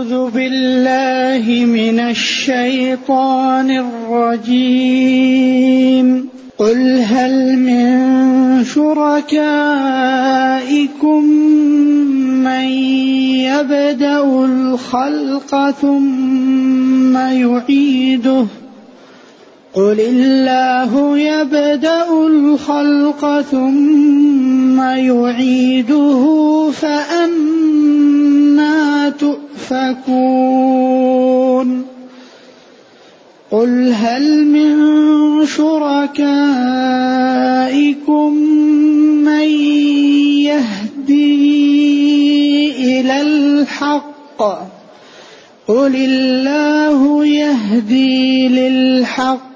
أعوذ بالله من الشيطان الرجيم. قل هل من شركائكم من يبدأ الخلق ثم يعيده قل الله يبدأ الخلق ثم يعيده فأنى تؤفكون. قل هل من شركائكم من يهدي إلى الحق قل الله يهدي للحق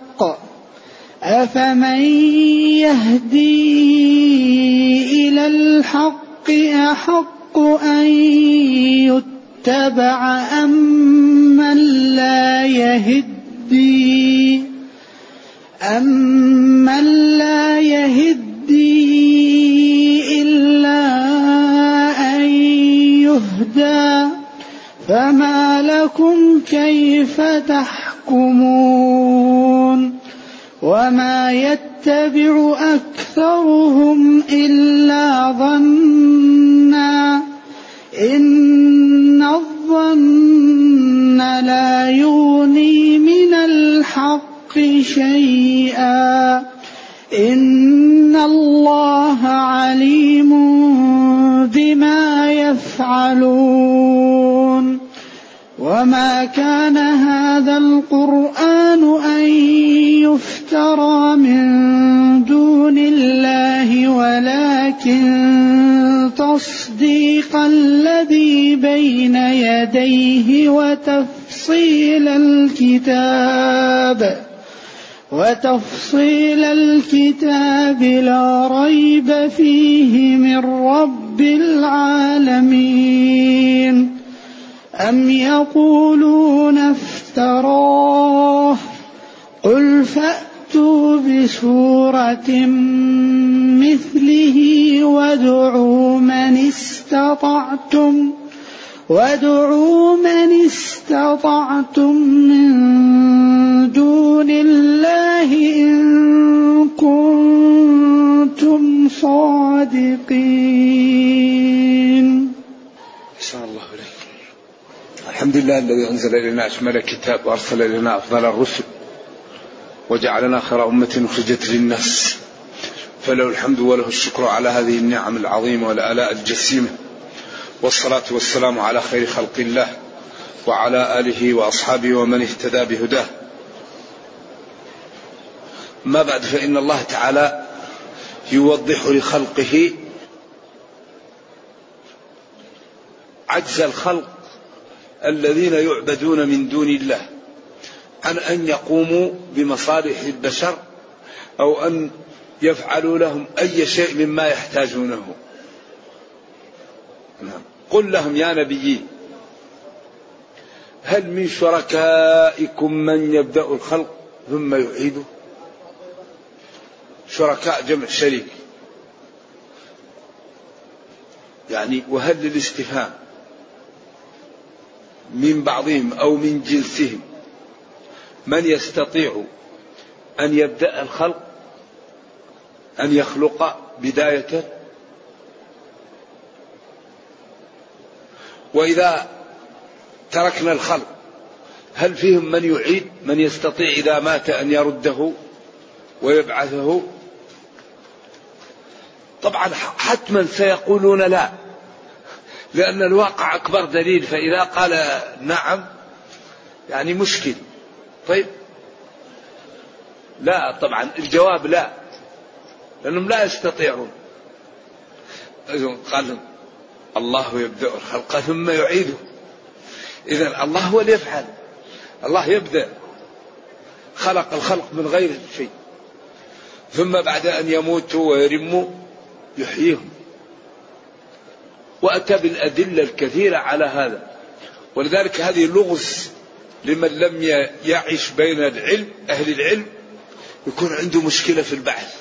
أفمن يهدي إلى الحق أحق أن يتبع أمن لا يهدي إلا أن يهدى فما لكم كيف تحكمون. وما يتبع أكثرهم إلا ظنا إن الظن لا يغني من الحق شيئا إن الله عليم بما يفعلون. وما كان هذا القرآن أن يفترى من دون الله ولكن تصديق الذي بين يديه وتفصيل الكتاب لا ريب فيه من رب العالمين. أم يقولون افتراه قل فأتوا بسورة مثله وادعوا من استطعتم من دون الله إن كنتم صادقين. أحسن الله إليكم. الحمد لله الذي أنزل إلينا أشمل كتاب وأرسل إلينا أفضل الرسل وجعلنا خير أمة أخرجت للناس فله الحمد وله الشكر على هذه النعم العظيمة والآلاء الجسيمة. والصلاة والسلام على خير خلق الله وعلى آله وأصحابه ومن اهتدى بهداه. ما بعد، فإن الله تعالى يوضح لخلقه عجز الخلق الذين يعبدون من دون الله عن أن يقوموا بمصالح البشر أو أن يفعلوا لهم أي شيء مما يحتاجونه. قل لهم يا نبيين هل من شركائكم من يبدأ الخلق ثم يعيده. شركاء جمع شريك، يعني وهل للاستفهام من بعضهم أو من جنسهم من يستطيع أن يبدأ الخلق، أن يخلق بداية. وإذا تركنا الخلق هل فيهم من يعيد، من يستطيع إذا مات أن يرده ويبعثه؟ طبعا حتما سيقولون لا، لأن الواقع أكبر دليل. فإذا قال نعم يعني مشكل. طيب لا، طبعا الجواب لا، لأنهم لا يستطيعون. قال الله يبدأ الخلق ثم يعيده. إذن الله هو اللي يفعل، الله يبدأ، خلق الخلق من غير شيء، ثم بعد أن يموتوا ويرموا يحييهم. وأتى بالأدلة الكثيرة على هذا. ولذلك هذه لغز لمن لم يعيش بين العلم، أهل العلم يكون عنده مشكلة في البحث.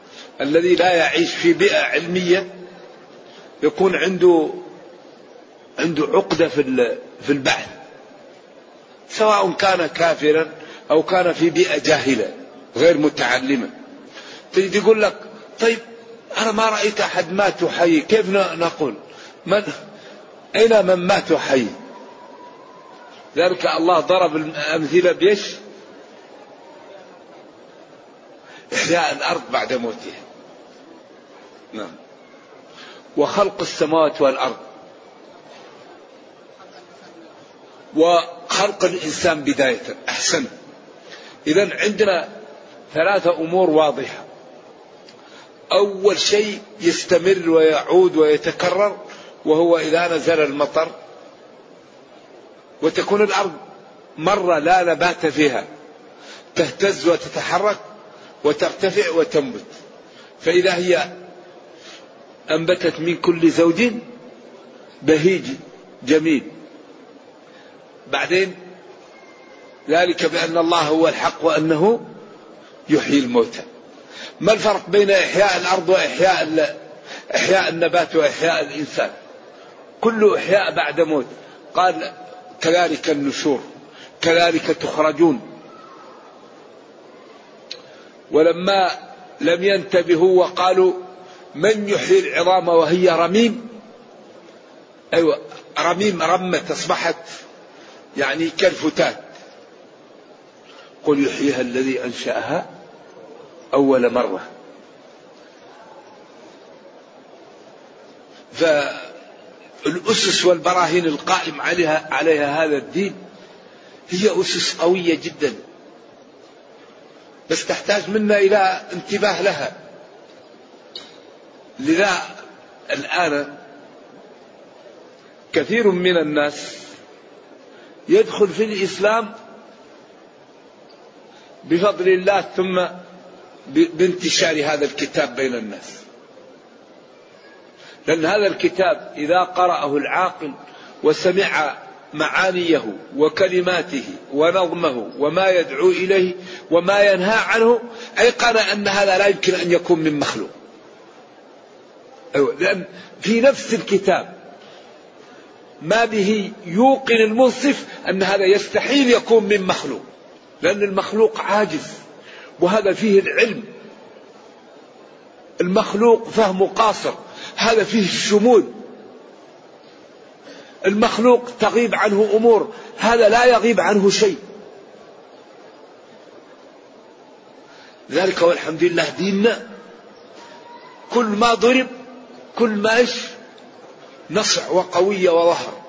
الذي لا يعيش في بيئة علمية يكون عنده عنده عقدة في البحث، سواء كان كافرا أو كان في بيئة جاهلة غير متعلمة. تجد يقول لك طيب أنا ما رأيت أحد مات وحي، كيف نقول أين من مات وحي؟ ذلك الله ضرب الأمثلة بيش؟ إحياء الأرض بعد موتها. نعم. وخلق السماوات والأرض، وخلق الإنسان بداية. أحسن. إذن عندنا 3 أمور واضحة. أول شيء يستمر ويعود ويتكرر، وهو إذا نزل المطر وتكون الأرض مرة لا نبات فيها، تهتز وتتحرك وترتفع وتنبت، فإذا هي أنبتت من كل زوج بهيج جميل. بعدين ذلك بأن الله هو الحق وأنه يحيي الموتى. ما الفرق بين إحياء الأرض وإحياء النبات وإحياء الإنسان؟ كل إحياء بعد موت. قال كذلك النشور، كذلك تخرجون. ولما لم ينتبهوا وقالوا من يحيي العظام وهي رميم، أيوة رميم، رمت أصبحت يعني كالفتات. قل يحييها الذي أنشأها أول مرة. فالأسس والبراهين القائم عليها هذا الدين هي أسس قوية جدا، بس تحتاج منا إلى انتباه لها. لذا الآن كثير من الناس يدخل في الإسلام بفضل الله ثم بانتشار هذا الكتاب بين الناس، لأن هذا الكتاب إذا قرأه العاقل وسمع معانيه وكلماته ونظمه وما يدعو إليه وما ينهى عنه أيقن أن هذا لا يمكن أن يكون من مخلوق. أيوة، لأن في نفس الكتاب ما به يوقن المنصف أن هذا يستحيل يكون من مخلوق، لأن المخلوق عاجز، وهذا فيه العلم. المخلوق فهمه قاصر، هذا فيه الشمول. المخلوق تغيب عنه أمور، هذا لا يغيب عنه شيء. ذلك والحمد لله ديننا كل ما ضرب كل ما نصع وقوية وظهر.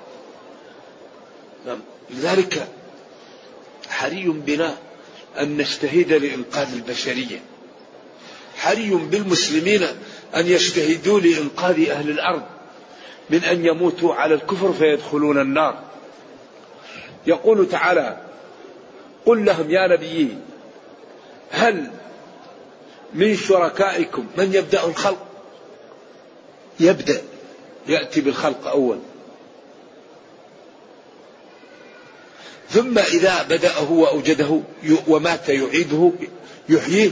لذلك حري بنا أن نجتهد لإنقاذ البشرية، حري بالمسلمين أن يجتهدوا لإنقاذ أهل الأرض من أن يموتوا على الكفر فيدخلون النار. يقول تعالى قل لهم يا نبي هل من شركائكم من يبدأ الخلق؟ يبدأ، يأتي بالخلق أول، ثم إذا بدأه وأوجده ومات يعيده يحييه.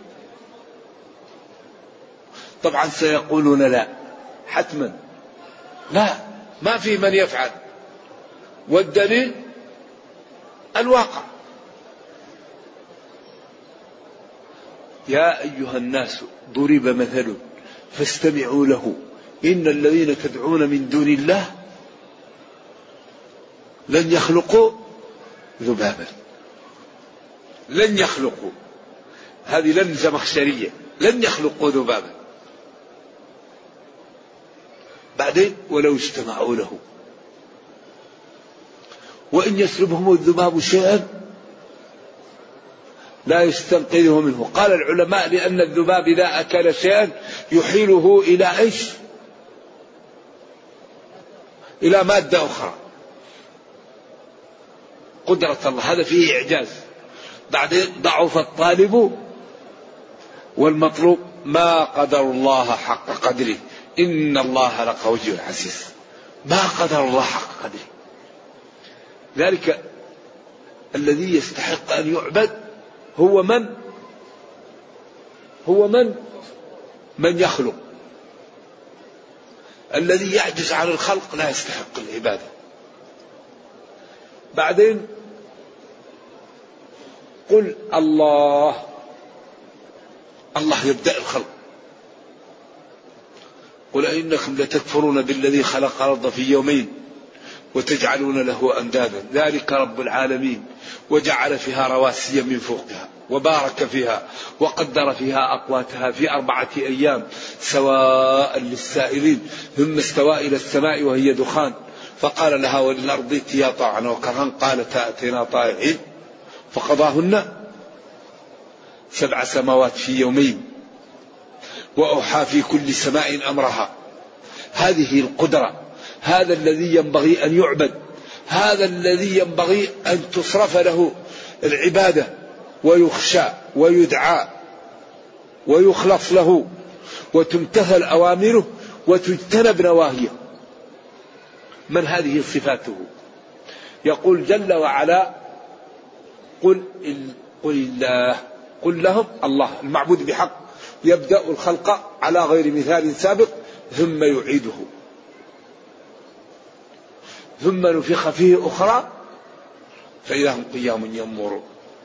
طبعا سيقولون لا، حتما لا، ما في من يفعل، والدليل الواقع. يا أيها الناس ضرب مثل فاستمعوا له إن الذين تدعون من دون الله لن يخلقوا ذبابا. لن يخلقوا، هذه لن زمخشرية، لن يخلقوا ذبابا. بعدين ولو اجتمعوا له وإن يسلبهم الذباب شيئا لا يستنقذه منه. قال العلماء لأن الذباب إذا أكل شيئا يحيله إلى إيش؟ إلى مادة أخرى. قدرة الله، هذا فيه إعجاز. بعدين ضعف الطالب والمطلوب، ما قدر الله حق قدره إن الله لقوي عزيز. ما قدر الله حق قدره. ذلك الذي يستحق أن يعبد هو من يخلق. الذي يعجز عن الخلق لا يستحق العبادة. بعدين قل الله يبدأ الخلق. قل إنكم لتكفرون بالذي خلق الأرض في يومين وتجعلون له أندادا ذلك رب العالمين وجعل فيها رواسي من فوقها وبارك فيها وقدر فيها أقواتها في 4 أيام سواء للسائلين ثم استوى إلى السماء وهي دخان فقال لها وللأرض ائتيا طوعا وكرها قالتا أتينا طائعين فقضاهن 7 سماوات في يومين وأوحى في كل سماء أمرها. هذه القدرة، هذا الذي ينبغي أن يعبد، هذا الذي ينبغي أن تصرف له العبادة ويخشى ويدعى ويخلص له وتمتثل أوامره وتجتنب نواهيه. من هذه صفاته؟ يقول جل وعلا قل الله، قل لهم الله المعبود بحق يبدأ الخلق على غير مثال سابق ثم يعيده ثم نفخ فيه أخرى فإذا هم قيام ينظرون.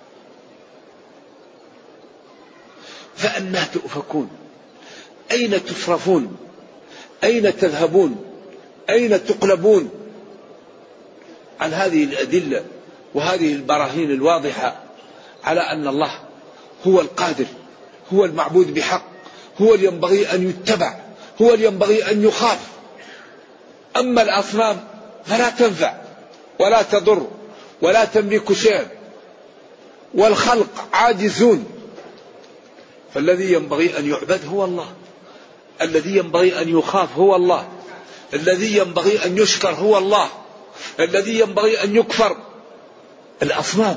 فأنى تؤفكون؟ أين تصرفون؟ أين تذهبون؟ أين تقلبون عن هذه الأدلة وهذه البراهين الواضحة على أن الله هو القادر، هو المعبود بحق، هو اللي ينبغي أن يتبع، هو اللي ينبغي أن يخاف. أما الأصنام فلا تنفع ولا تضر ولا تملك شيئا والخلق عاجزون. فالذي ينبغي أن يعبد هو الله، الذي ينبغي أن يخاف هو الله، الذي ينبغي أن يشكر هو الله، الذي ينبغي أن يكفر. الأصنام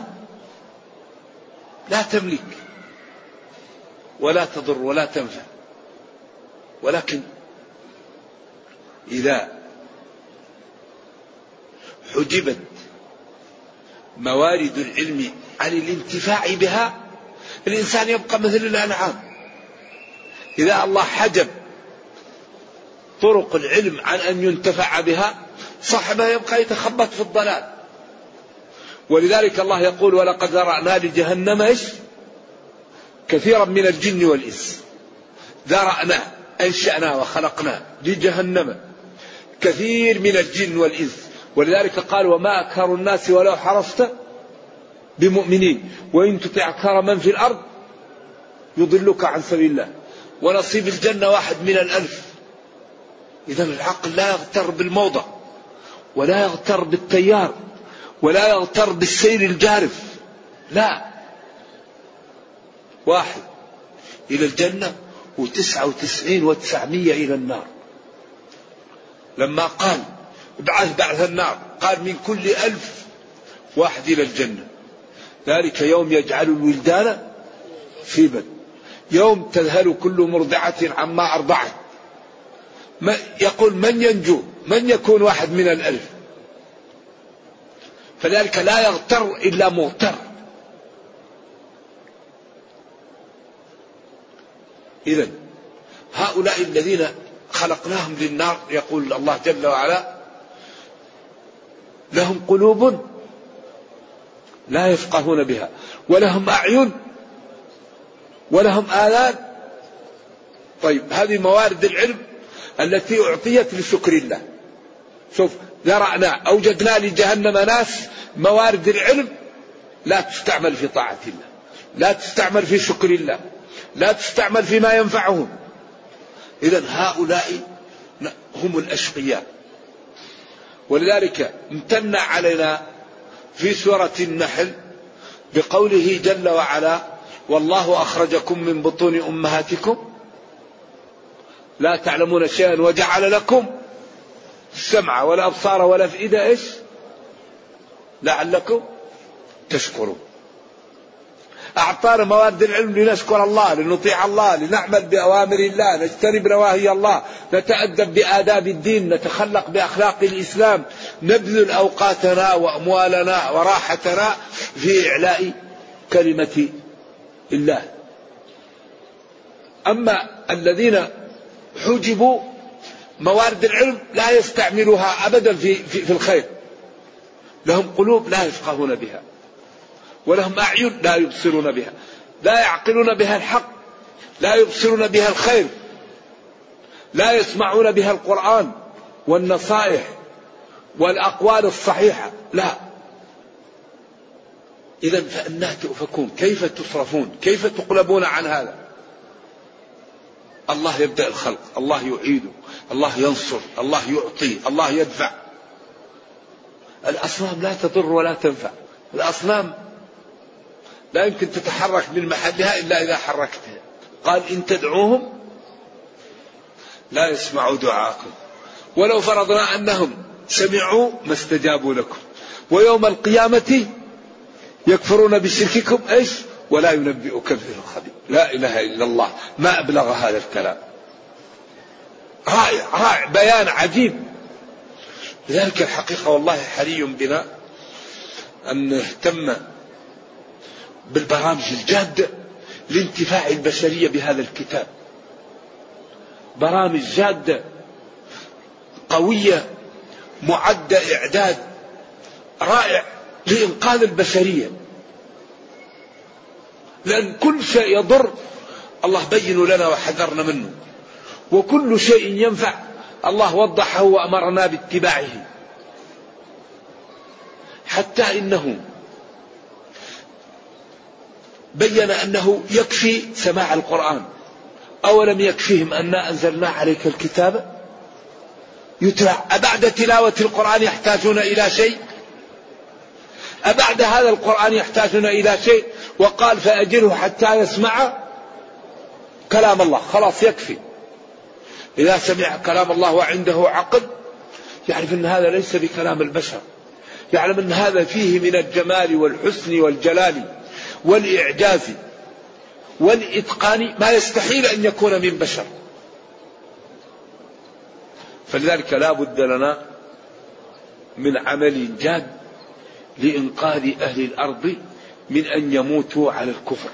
لا تملك ولا تضر ولا تنفع. ولكن إذا حجبت موارد العلم عن الانتفاع بها الإنسان يبقى مثل الأنعام. إذا الله حجب طرق العلم عن أن ينتفع بها صاحبها يبقى يتخبط في الضلال. ولذلك الله يقول ولقد ذرأنا لجهنم كثيرا من الجن والإنس. ذرأنا أنشأنا وخلقنا لجهنم كثير من الجن والإنس. ولذلك قال وما أكثر الناس ولو حرصت بمؤمنين وإن تطع أكثر من في الأرض يضلك عن سبيل الله ونصيب الجنة 1 من 1000. إذا العقل لا يغتر بالموضع ولا يغتر بالتيار ولا يغتر بالسير الجارف، لا، 1 إلى الجنة و99 إلى النار. لما قال بعث النار قال من كل 1000 1 إلى الجنة. ذلك يوم يجعل الولدان شيبا يوم تذهل كل مرضعة عما أرضعت. يقول من ينجو؟ من يكون 1 من 1000؟ فذلك لا يغتر إلا مغتر. إذن هؤلاء الذين خلقناهم للنار يقول الله جل وعلا لهم قلوب لا يفقهون بها ولهم أعين ولهم آذان. طيب هذه موارد العلم التي أعطيت لشكر الله. شوف ذرأنا أوجدنا لجهنم ناس موارد العلم لا تستعمل في طاعة الله، لا تستعمل في شكر الله، لا تستعمل فيما ينفعهم. إذن هؤلاء هم الأشقياء. ولذلك امتن علينا في سورة النحل بقوله جل وعلا والله أخرجكم من بطون أمهاتكم لا تعلمون شيئا وجعل لكم السمع والأبصار والأفئدة إيش لعلكم تشكرون. أعطانا موارد العلم لنشكر الله، لنطيع الله، لنعمل بأوامر الله، نجتنب نواهي الله، نتأدب بآداب الدين، نتخلق بأخلاق الإسلام، نبذل أوقاتنا وأموالنا وراحتنا في إعلاء كلمة الله. أما الذين حجبوا موارد العلم لا يستعملوها أبدا في الخير. لهم قلوب لا يفقهون بها، ولهم أعين لا يبصرون بها، لا يعقلون بها الحق، لا يبصرون بها الخير، لا يسمعون بها القرآن والنصائح والأقوال الصحيحة، لا. إذا فأناه تؤفكون؟ كيف تصرفون؟ كيف تقلبون عن هذا؟ الله يبدأ الخلق، الله يعيده، الله ينصر، الله يعطي، الله يدفع. الأصنام لا تضر ولا تنفع. الأصنام لا يمكن تتحرك من محلها إلا إذا حركتها. قال إن تدعوهم لا يسمعوا دعاءكم ولو فرضنا أنهم سمعوا ما استجابوا لكم ويوم القيامة يكفرون بشرككم إيش ولا ينبئك مثل خبير. لا إله إلا الله، ما أبلغ هذا الكلام. رائع بيان عجيب. لذلك الحقيقة والله حري بنا أن نهتم بالبرامج الجادة لانتفاع البشرية بهذا الكتاب. برامج جادة قوية معدة إعداد رائع لإنقاذ البشرية، لأن كل شيء يضر الله بين لنا وحذرنا منه، وكل شيء ينفع الله وضحه وأمرنا باتباعه. حتى إنه بين أنه يكفي سماع القرآن. أولم يكفيهم أنا أنزلنا عليك الكتاب يتلى؟ أبعد تلاوة القرآن يحتاجون إلى شيء؟ أبعد هذا القرآن يحتاجون إلى شيء؟ وقال فأجله حتى يسمع كلام الله. خلاص يكفي. إذا سمع كلام الله وعنده عقل يعرف أن هذا ليس بكلام البشر، يعلم أن هذا فيه من الجمال والحسن والجلال والإعجاز والإتقان ما يستحيل أن يكون من بشر. فلذلك لا بد لنا من عمل جاد لإنقاذ أهل الأرض من أن يموتوا على الكفر.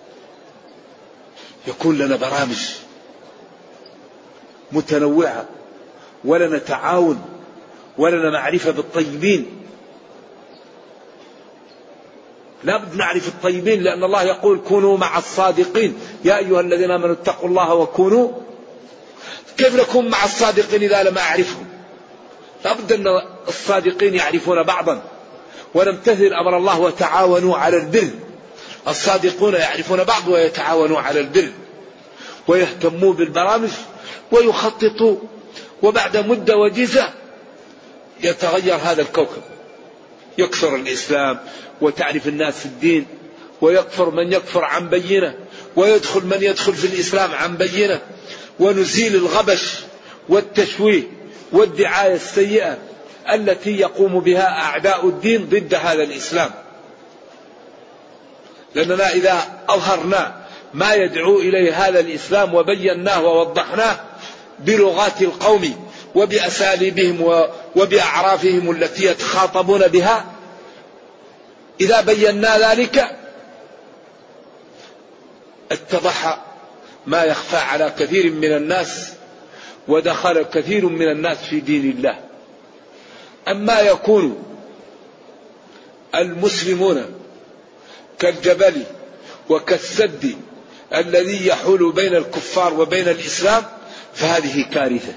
يكون لنا برامج متنوعة، ولنا تعاون، ولنا معرفة بالطيبين. لا بد نعرف الطيبين، لأن الله يقول كونوا مع الصادقين يا أيها الذين آمنوا اتقوا الله وكونوا. كيف نكون مع الصادقين إذا لم أعرفهم؟ لا بد أن الصادقين يعرفون بعضا ونمتثل أمر الله وتعاونوا على البر. الصادقون يعرفون بعض ويتعاونوا على البر ويهتموا بالبرامج ويخططوا، وبعد مدة وجيزة يتغير هذا الكوكب. يكثر الإسلام وتعرف الناس الدين، ويكفر من يكفر عن بينة، ويدخل من يدخل في الإسلام عن بينة، ونزيل الغبش والتشويه والدعاية السيئة التي يقوم بها أعداء الدين ضد هذا الإسلام. لأننا إذا أظهرنا ما يدعو إليه هذا الإسلام وبيناه ووضحناه بلغات القوم وبأساليبهم وبأعرافهم التي يتخاطبون بها، إذا بينا ذلك اتضح ما يخفى على كثير من الناس، ودخل كثير من الناس في دين الله. أما يكون المسلمون كالجبل وكالسد الذي يحول بين الكفار وبين الإسلام فهذه كارثة.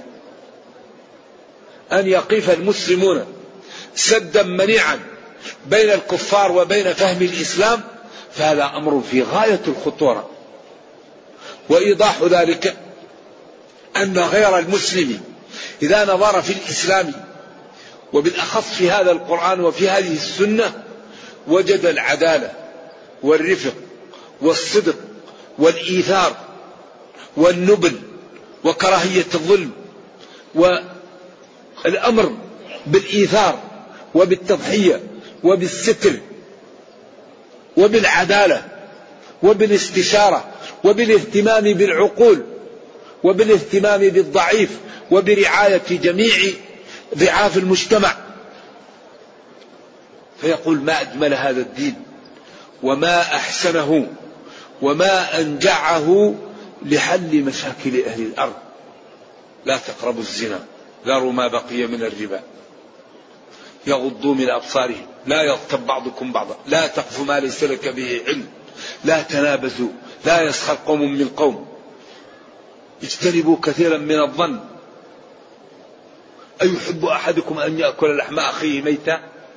أن يقف المسلمون سدا منيعا بين الكفار وبين فهم الإسلام فهذا أمر في غاية الخطورة. وإيضاح ذلك أن غير المسلم إذا نظر في الإسلام وبالأخص في هذا القرآن وفي هذه السنة وجد العدالة والرفق والصدق والإيثار والنبل وكراهية الظلم والأمر بالإيثار وبالتضحية وبالستر وبالعدالة وبالاستشارة وبالاهتمام بالعقول وبالاهتمام بالضعيف وبرعاية جميع ضعاف المجتمع. فيقول ما أجمل هذا الدين وما لا تقربوا الزنا ذروا ما بقي من الربا يغضوا من أبصارهم لا يغتب بعضكم بعضا لا تقف ما ليس لك به علم لا تنابزوا لا يسخر قوم من قوم اجتنبوا كثيرا من الظن أيحب أحدكم أن يأكل لحم أخيه ميتا.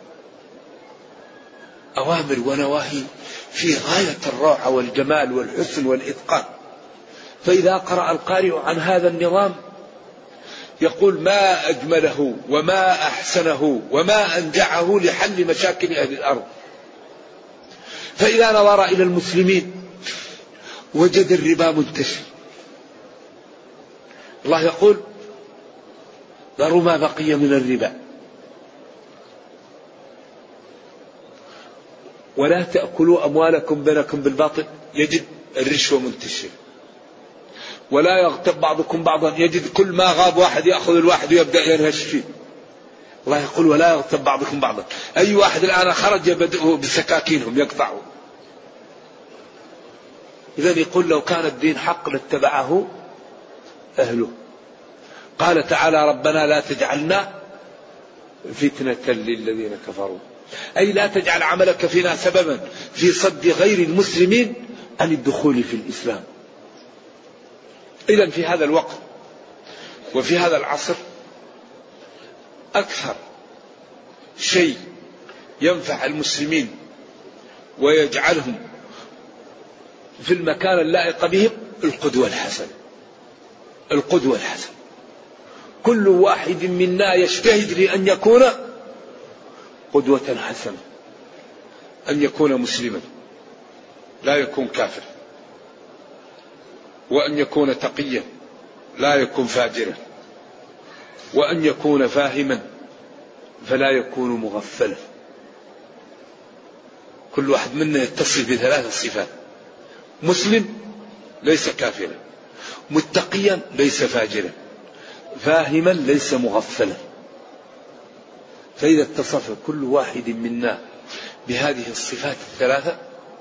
أوامر ونواهي في غاية الروعة والجمال والحسن والإتقان. فإذا قرأ القارئ عن هذا النظام يقول ما أجمله وما أحسنه وما أنجعه لحل مشاكل أهل الأرض. فإذا نظر إلى المسلمين وجد الربا منتشر. الله يقول ذروا ما بقي من الربا ولا تأكلوا أموالكم بينكم بالباطل. يجد الرشوة منتشرة. ولا يغتب بعضكم بعضا. يجد كل ما غاب واحد يأخذ الواحد ويبدأ ينهش فيه. الله يقول ولا يغتب بعضكم بعضا. أي واحد الآن خرج يبدأ بسكاكينهم يقطعوا. إذن يقول لو كان الدين حق لاتبعه أهله. قال تعالى ربنا لا تجعلنا فتنة للذين كفروا أي لا تجعل عملك فينا سببا في صد غير المسلمين عن الدخول في الإسلام. إذن في هذا الوقت وفي هذا العصر أكثر شيء ينفع المسلمين ويجعلهم في المكان اللائق بهم القدوة الحسنة. القدوة الحسنة كل واحد منا يجتهد لأن يكون قدوة حسنة. أن يكون مسلما لا يكون كافر وأن يكون تقيا لا يكون فاجرا وأن يكون فاهما فلا يكون مغفلا. كل واحد منا يتصف بثلاث صفات: مسلم ليس كافرا، متقيا ليس فاجرا، فاهما ليس مغفلا. فإذا اتصف كل واحد منا بهذه الصفات الثلاثة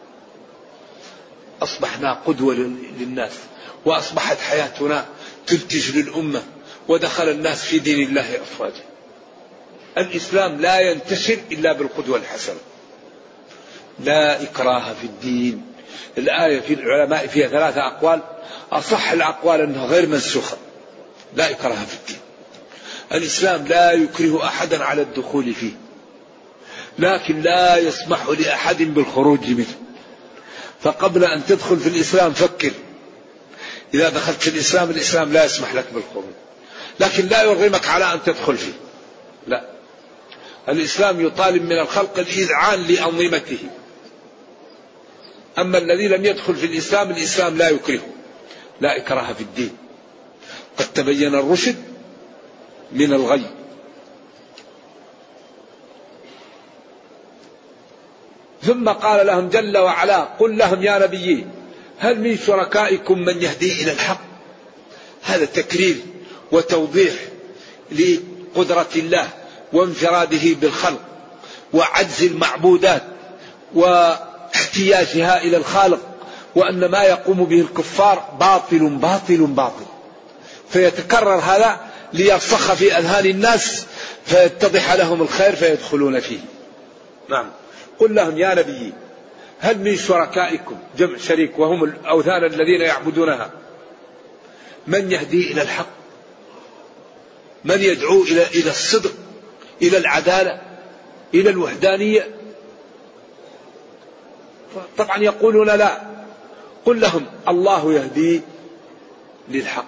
أصبحنا قدوة للناس وأصبحت حياتنا تنتج للأمة ودخل الناس في دين الله أفواجا. الإسلام لا ينتشر إلا بالقدوة الحسنة. لا إكراه في الدين. الآية في العلماء فيها ثلاثة أقوال. أصح الأقوال أنها غير منسوخة. لا إكراه في الدين. الإسلام لا يكره أحدا على الدخول فيه لكن لا يسمح لأحد بالخروج منه. فقبل أن تدخل في الإسلام فكر. إذا دخلت في الإسلام الإسلام لا يسمح لك بالخروج لكن لا يرغمك على أن تدخل فيه. لا. الإسلام يطالب من الخلق الإذعان لأنظمته. أما الذي لم يدخل في الإسلام الإسلام لا يكرهه. لا إكراه في الدين قد تبين الرشد من الغي. ثم قال لهم جل وعلا قل لهم يا نبي هل من شركائكم من يهدي إلى الحق. هذا تكرير وتوضيح لقدرة الله وانفراده بالخلق وعجز المعبودات واحتياجها إلى الخالق وأن ما يقوم به الكفار باطل باطل باطل. فيتكرر هذا ليرسخ في أذهان الناس فيتضح لهم الخير فيدخلون فيه. نعم. قل لهم يا نبي هل من شركائكم جمع شريك وهم الأوثان الذين يعبدونها من يهدي إلى الحق من يدعو إلى الصدق إلى العدالة إلى الوحدانية. طبعا يقولون لا. قل لهم الله يهدي للحق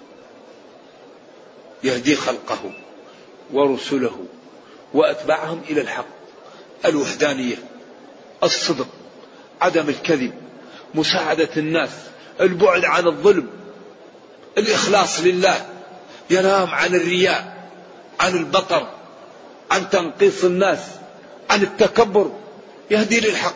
يهدي خلقه ورسله وأتباعهم إلى الحق. الوحدانية الصدق عدم الكذب مساعدة الناس البعد عن الظلم الإخلاص لله ينام عن الرياء عن البطر عن تنقيص الناس عن التكبر يهدي للحق.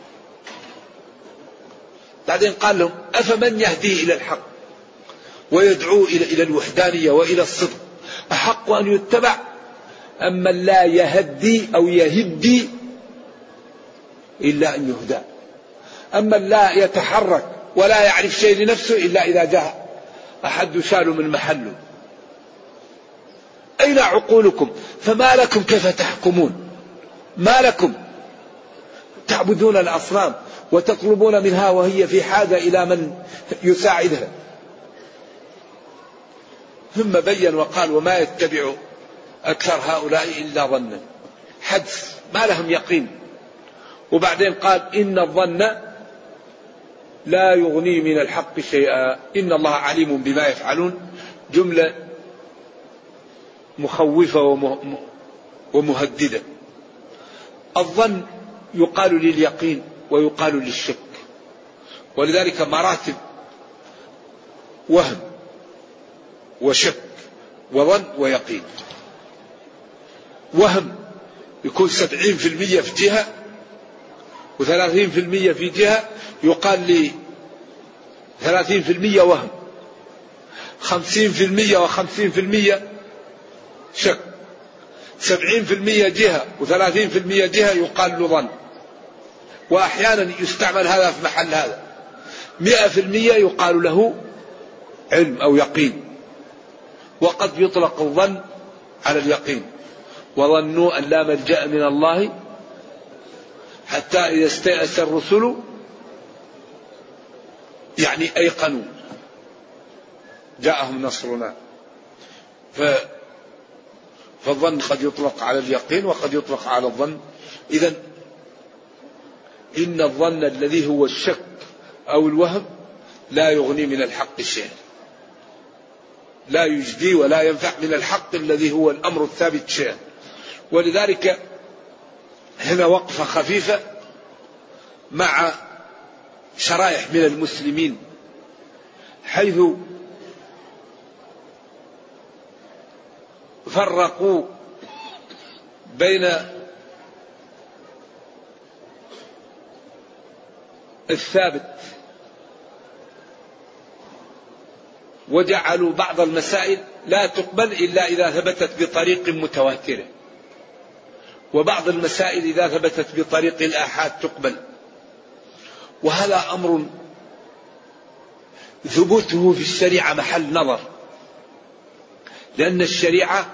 بعدين قال لهم أفمن يهدي إلى الحق ويدعو إلى الوحدانية وإلى الصدق أحق أن يتبع أما لا يهدي أو يهدي إلا أن يهدى. أما لا يتحرك ولا يعرف شيء لنفسه إلا إذا جاء أحد شاله من محله أين عقولكم؟ فما لكم كيف تحكمون؟ ما لكم تعبدون الأصنام وتطلبون منها وهي في حاجة إلى من يساعدها. ثم بين وقال وما يتبع أكثر هؤلاء إلا ظنا، حدث ما لهم يقين. وبعدين قال إن الظن لا يغني من الحق شيئا إن الله عليم بما يفعلون، جملة مخوفة ومهددة. الظن يقال لليقين ويقال للشك، ولذلك مراتب: وهم وشك وظن ويقين. وهم يكون 70% في جهة و30% في جهة، يقال لي 30% وهم، 50% و50% شك، 70% جهة و30% جهة يقال له ظن. وأحيانا يستعمل هذا في محل هذا. 100% يقال له علم أو يقين. وقد يطلق الظن على اليقين. وظنوا أن لا ملجأ من الله حتى إذا استيأس الرسل يعني أيقنوا جاءهم نصرنا. فالظن قد يطلق على اليقين وقد يطلق على الظن. إذن إن الظن الذي هو الشك أو الوهم لا يغني من الحق شيئا، لا يجدي ولا ينفع من الحق الذي هو الأمر الثابت شيئا. ولذلك هنا وقفة خفيفة مع شرائح من المسلمين، حيث فرقوا بين الثابت وجعلوا بعض المسائل لا تقبل إلا إذا ثبتت بطريق متواترة، وبعض المسائل إذا ثبتت بطريق الآحاد تقبل. وهذا أمر ثبوته في الشريعة محل نظر، لأن الشريعة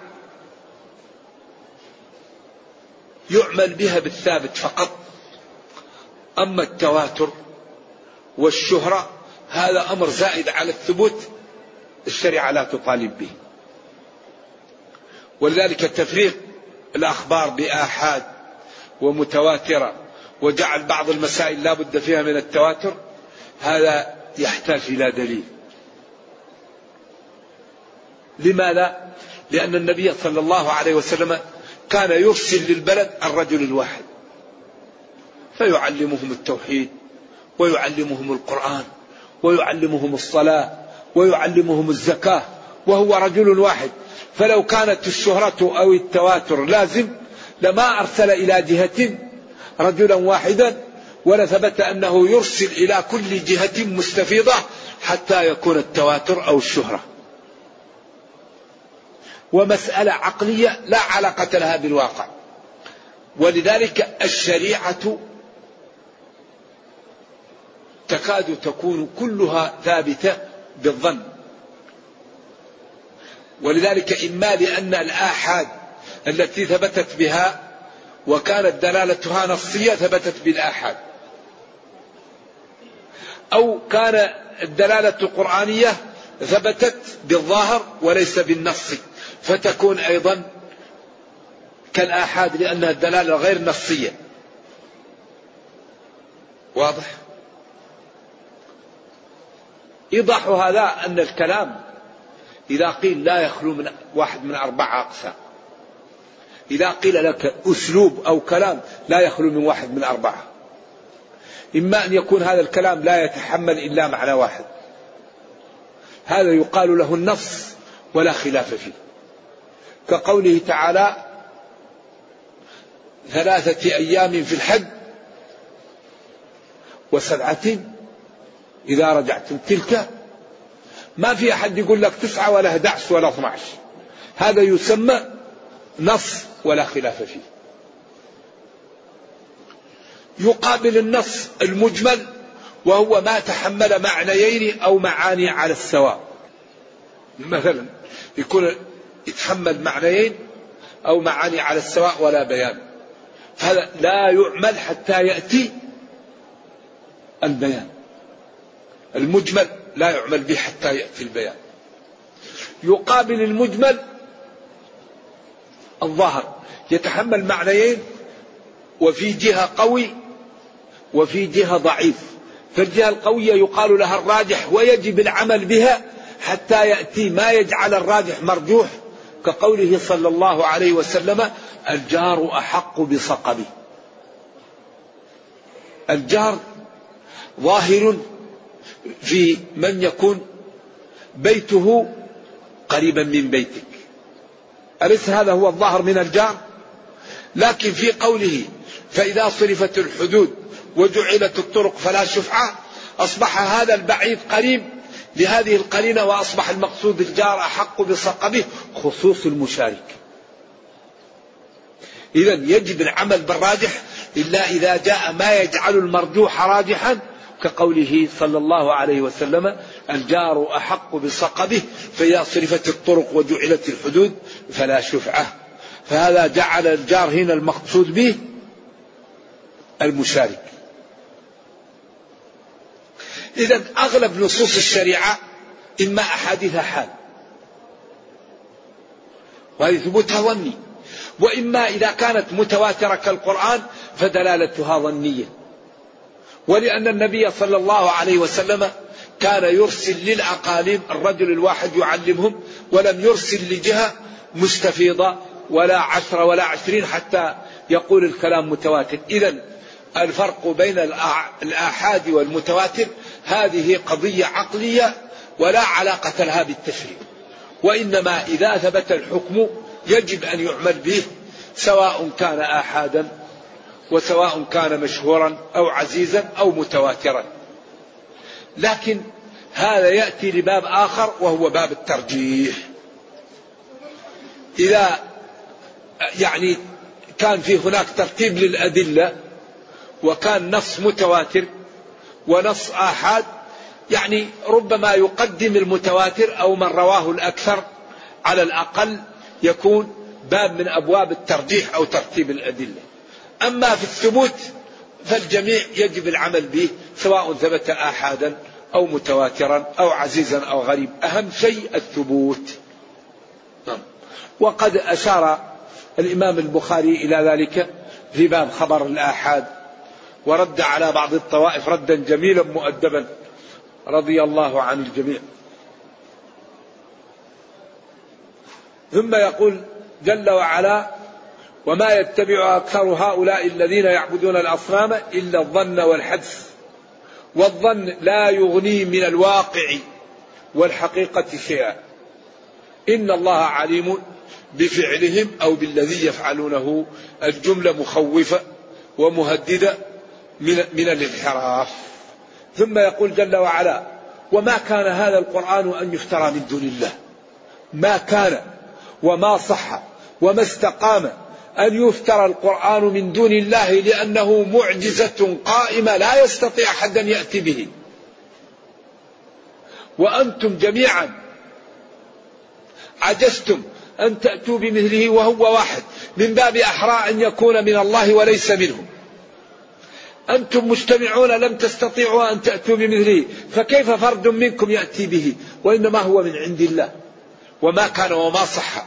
يعمل بها بالثابت فقط، أما التواتر والشهرة هذا أمر زائد على الثبوت، الشريعة لا تطالب به. ولذلك تفريق الأخبار بآحاد ومتواترة وجعل بعض المسائل لا بد فيها من التواتر، هذا يحتاج إلى دليل. لماذا؟ لأن النبي صلى الله عليه وسلم كان يرسل للبلد الرجل الواحد فيعلمهم التوحيد ويعلمهم القرآن ويعلمهم الصلاة ويعلمهم الزكاة، وهو رجل واحد. فلو كانت الشهرة أو التواتر لازم لما أرسل إلى جهة رجلا واحدا، ولثبت أنه يرسل إلى كل جهة مستفيضة حتى يكون التواتر أو الشهرة. ومسألة عقلية لا علاقة لها بالواقع. ولذلك الشريعة تكاد تكون كلها ثابتة بالظن. ولذلك إما لأن الآحاد التي ثبتت بها وكانت دلالتها نصية ثبتت بالآحاد، أو كان الدلالة قرآنية ثبتت بالظاهر وليس بالنص، فتكون أيضا كالآحاد لأنها الدلالة غير نصية. واضح؟ إيضاح هذا أن الكلام إذا قيل لا يخلو من واحد من 4 أقسام. إذا قيل لك أسلوب أو كلام لا يخلو من واحد من 4. إما أن يكون هذا الكلام لا يتحمل إلا معنى واحد، هذا يقال له النص ولا خلاف فيه، كقوله تعالى 3 أيام في الحج و7 إذا رجعتم. تلك ما في أحد يقول لك 9 ولا 11 ولا 12، هذا يسمى نص ولا خلاف فيه. يقابل النص المجمل وهو ما تحمل معنيين أو معاني على السواء. مثلا يكون يتحمل معنيين أو معاني على السواء ولا بيان، فهذا لا يعمل حتى يأتي البيان. المجمل لا يعمل به حتى يأتي البيان. يقابل المجمل الظاهر، يتحمل معنيين وفي جهة قوي وفي جهة ضعيف، فالجهة القوية يقال لها الراجح ويجب العمل بها حتى يأتي ما يجعل الراجح مرجوح، كقوله صلى الله عليه وسلم: الجار أحق بصقبه. الجار ظاهر في من يكون بيته قريبا من بيتك، أليس هذا هو الظاهر من الجار؟ لكن في قوله: فإذا صرفت الحدود وجعلت الطرق فلا شفعة، أصبح هذا البعيد قريب لهذه القرينة، وأصبح المقصود الجار أحق بصقبه، خصوص المشارك. إذا يجب العمل بالراجح إلا إذا جاء ما يجعل المرجوح راجحا، كقوله صلى الله عليه وسلم: الجار أحق بصقبه فإذا صرفت الطرق وجعلت الحدود فلا شفعة. فهذا جعل الجار هنا المقصود به المشارك. إذا أغلب نصوص الشريعة إما أحاديث حال، وهذه ثبوتها ظني، وإما إذا كانت متواترة كالقرآن فدلالتها ظنية. ولأن النبي صلى الله عليه وسلم كان يرسل للأقاليم الرجل الواحد يعلمهم، ولم يرسل لجهة مستفيضة ولا 10 ولا 20 حتى يقول الكلام متواتر. إذا الفرق بين الآحاد والمتواتر هذه قضية عقلية ولا علاقة لها بالتشريع، وإنما إذا ثبت الحكم يجب أن يعمل به، سواء كان آحادا وسواء كان مشهورا أو عزيزا أو متواترا. لكن هذا يأتي لباب آخر وهو باب الترجيح. إذا يعني كان في هناك ترتيب للأدلة وكان نص متواتر ونص آحاد، يعني ربما يقدم المتواتر أو من رواه الأكثر على الأقل، يكون باب من أبواب الترجيح أو ترتيب الأدلة. أما في الثبوت فالجميع يجب العمل به، سواء ثبت آحادا أو متواترا أو عزيزا أو غريب، أهم شيء الثبوت. وقد أشار الإمام البخاري إلى ذلك في باب خبر الآحاد، ورد على بعض الطوائف ردا جميلا مؤدبا رضي الله عن الجميع. ثم يقول جل وعلا: وما يتبع أكثر هؤلاء الذين يعبدون الأصنام إلا الظن والحدس، والظن لا يغني من الواقع والحقيقة شيئا، إن الله عليم بفعلهم أو بالذي يفعلونه. الجملة مخوفة ومهددة من الانحراف. ثم يقول جل وعلا: وما كان هذا القرآن أن يفترى من دون الله. ما كان وما صح وما استقام أن يفترى القرآن من دون الله، لأنه معجزة قائمة لا يستطيع أحد أن يأتي به، وأنتم جميعا عجزتم أن تأتوا بمثله وهو واحد، من باب أحرى أن يكون من الله وليس منه. أنتم مجتمعون لم تستطيعوا أن تأتوا بمثله، فكيف فرد منكم يأتي به؟ وإنما هو من عند الله. وما كان وما صح،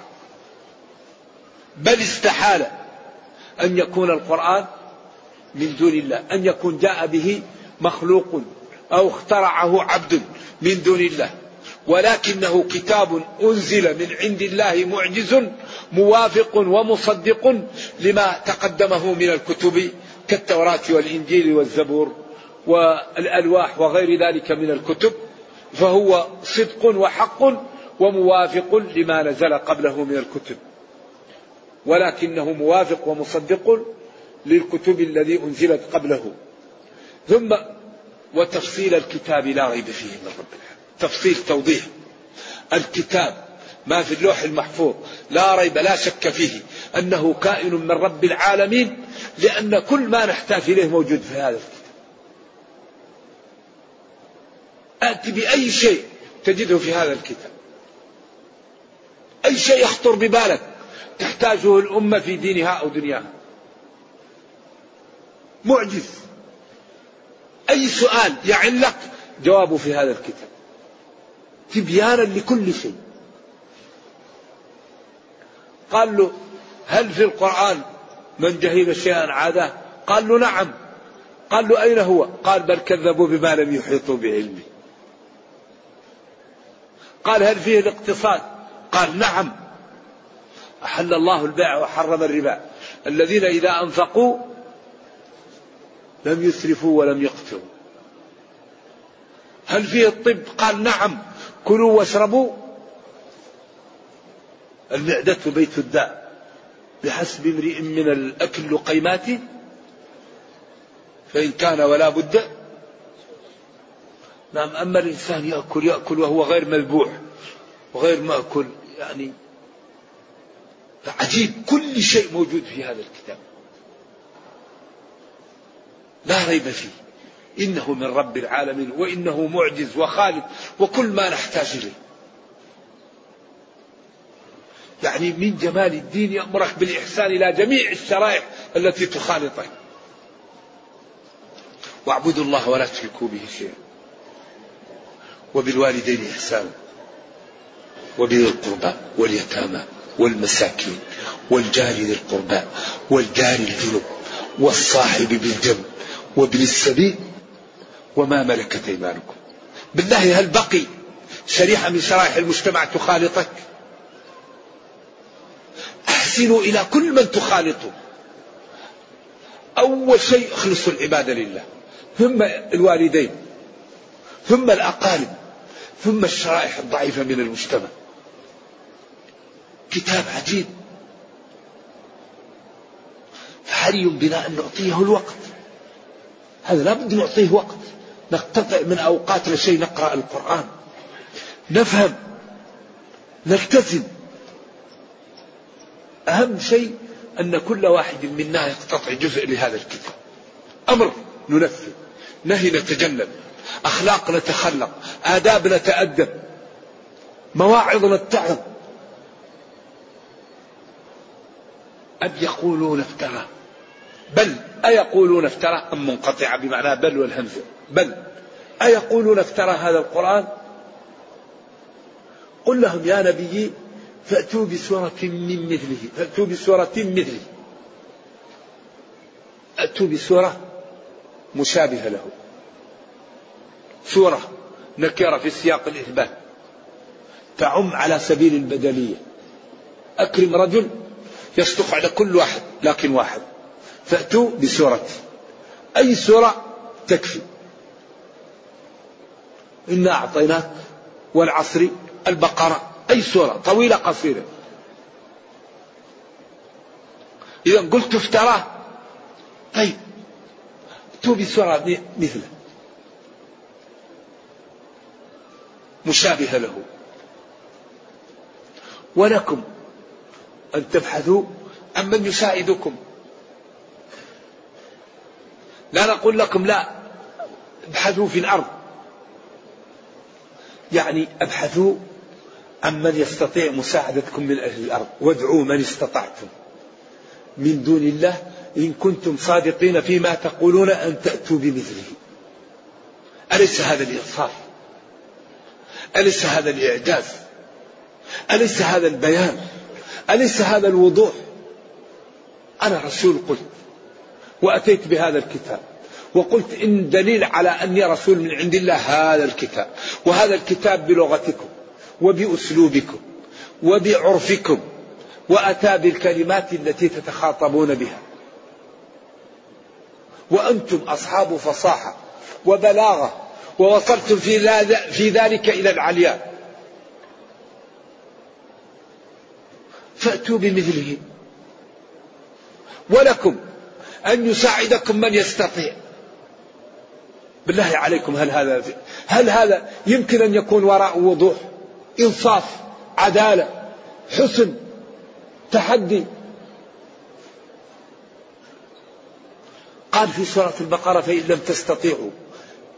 بل استحال أن يكون القرآن من دون الله، أن يكون جاء به مخلوق أو اخترعه عبد من دون الله، ولكنه كتاب أنزل من عند الله معجز موافق ومصدق لما تقدمه من الكتب كالتوراة والإنجيل والزبور والألواح وغير ذلك من الكتب، فهو صدق وحق وموافق لما نزل قبله من الكتب، ولكنه موافق ومصدق للكتب الذي أنزلت قبله. ثم وتفصيل الكتاب لا ريب فيه من رب العالمين. تفصيل توضيح الكتاب ما في اللوح المحفوظ لا ريب لا شك فيه أنه كائن من رب العالمين، لأن كل ما نحتاج إليه موجود في هذا الكتاب. أتي بأي شيء تجده في هذا الكتاب، أي شيء يخطر ببالك تحتاجه الأمة في دينها أو دنياها. معجز. أي سؤال يعلق جوابه في هذا الكتاب، تبيانا لكل شيء. قال له هل في القرآن من جهل شيئا عاده؟ قال له نعم. قال له أين هو؟ قال بل كذبوا بما لم يحيطوا بعلمه. قال هل فيه الاقتصاد؟ قال نعم. أحل الله البيع وحرم الربا، الذين إذا أنفقوا لم يسرفوا ولم يقتروا. هل فيه الطب؟ قال نعم. كلوا واشربوا، المعدة بيت الداء، بحسب امرئ من الأكل لقيمات، فإن كان ولا بد. نعم. أما الإنسان يأكل وهو غير مذبوح وغير مأكل، يعني عجيب. كل شيء موجود في هذا الكتاب لا ريب فيه، إنه من رب العالمين، وإنه معجز وخالد وكل ما نحتاج إليه. يعني من جمال الدين يأمرك بالإحسان إلى جميع الشرائع التي تخالطه. واعبدوا الله ولا تشركوا به شيئا، وبالوالدين إحسانا، وبذي القربى واليتامى والمساكين والجار ذي القربى والجار الجنب والصاحب بالجنب وابن السبيل وما ملكت أيمانكم. بالله هل بقي شريحة من شرائح المجتمع تخالطك؟ أحسنوا إلى كل من تخالطوا. أول شيء اخلصوا العبادة لله، ثم الوالدين، ثم الأقارب، ثم الشرائح الضعيفة من المجتمع. كتاب عجيب، فحري بنا أن نعطيه الوقت. هذا لا بد نعطيه وقت، نقتطع من أوقات لشيء، نقرأ القرآن، نفهم، نلتزم. أهم شيء أن كل واحد منا يقتطع جزء لهذا الكتاب. أمر ننفذ، نهي نتجنب، أخلاق نتخلق، آداب نتأدب، مواعظ نتعظ. أم يقولون افترى، بل أيقولون افترى، أم منقطعة بمعنى بل والهمزة، بل أيقولون افترى هذا القرآن. قل لهم يا نبي فأتوا بسورة من مثله، فأتوا بسورة مثله، أتوا بسورة مشابهة له. سورة نكرة في سياق الإثبات تعم على سبيل البدلية. أكرم رجل يصدق على كل واحد، لكن واحد. فأتوا بسورة، أي سورة تكفي. إنا أعطيناك والعصر، البقرة، أي سورة طويلة قصيرة. إذا قلت افتراه، طيب أتوا بسورة مثله مشابهة له. ولكم أن تبحثوا عن من يساعدكم. لا نقول لكم لا، ابحثوا في الأرض، يعني ابحثوا عن من يستطيع مساعدتكم من أهل الأرض، وادعوا من استطعتم من دون الله إن كنتم صادقين فيما تقولون أن تأتوا بمثله. أليس هذا الإنصاف؟ أليس هذا الإعجاز؟ أليس هذا البيان؟ أليس هذا الوضوح؟ أنا رسول قلت، وأتيت بهذا الكتاب، وقلت إن دليل على أني رسول من عند الله هذا الكتاب، وهذا الكتاب بلغتكم وبأسلوبكم وبعرفكم، وأتى بالكلمات التي تتخاطبون بها، وأنتم أصحاب فصاحة وبلاغة، ووصلتم في ذلك إلى العلياء. فأتوا بمثله. ولكم أن يساعدكم من يستطيع. بالله عليكم، هل هذا يمكن أن يكون وراء وضوح، إنصاف، عدالة، حسن، تحدي؟ قال في سورة البقرة فإن لم تستطيعوا،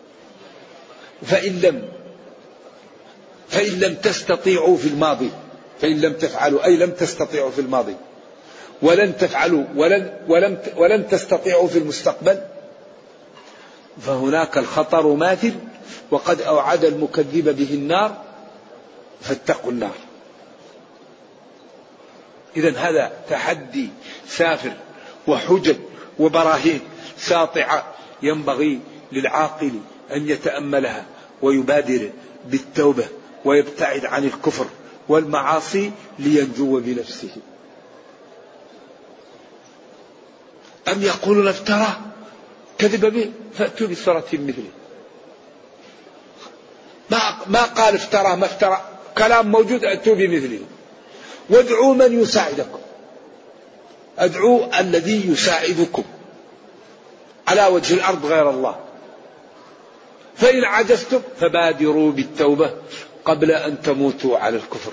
فإن لم تستطيعوا في الماضي فإن لم تفعلوا أي لم تستطيعوا في الماضي ولن تفعلوا ولن تستطيعوا في المستقبل فهناك الخطر ماثل وقد أوعد المكذب به النار فاتقوا النار. إذن هذا تحدي سافر وحجج وبراهين ساطعة ينبغي للعاقل أن يتأملها ويبادر بالتوبة ويبتعد عن الكفر والمعاصي لينجو بنفسه. أم يقولون افترى كذب به فأتوا بسورة مثله. ما قال افترى ما افترى، كلام موجود أتوا بمثله. وادعوا من يساعدكم، ادعوا الذي يساعدكم على وجه الأرض غير الله. فإن عجزتم فبادروا بالتوبة قبل أن تموتوا على الكفر.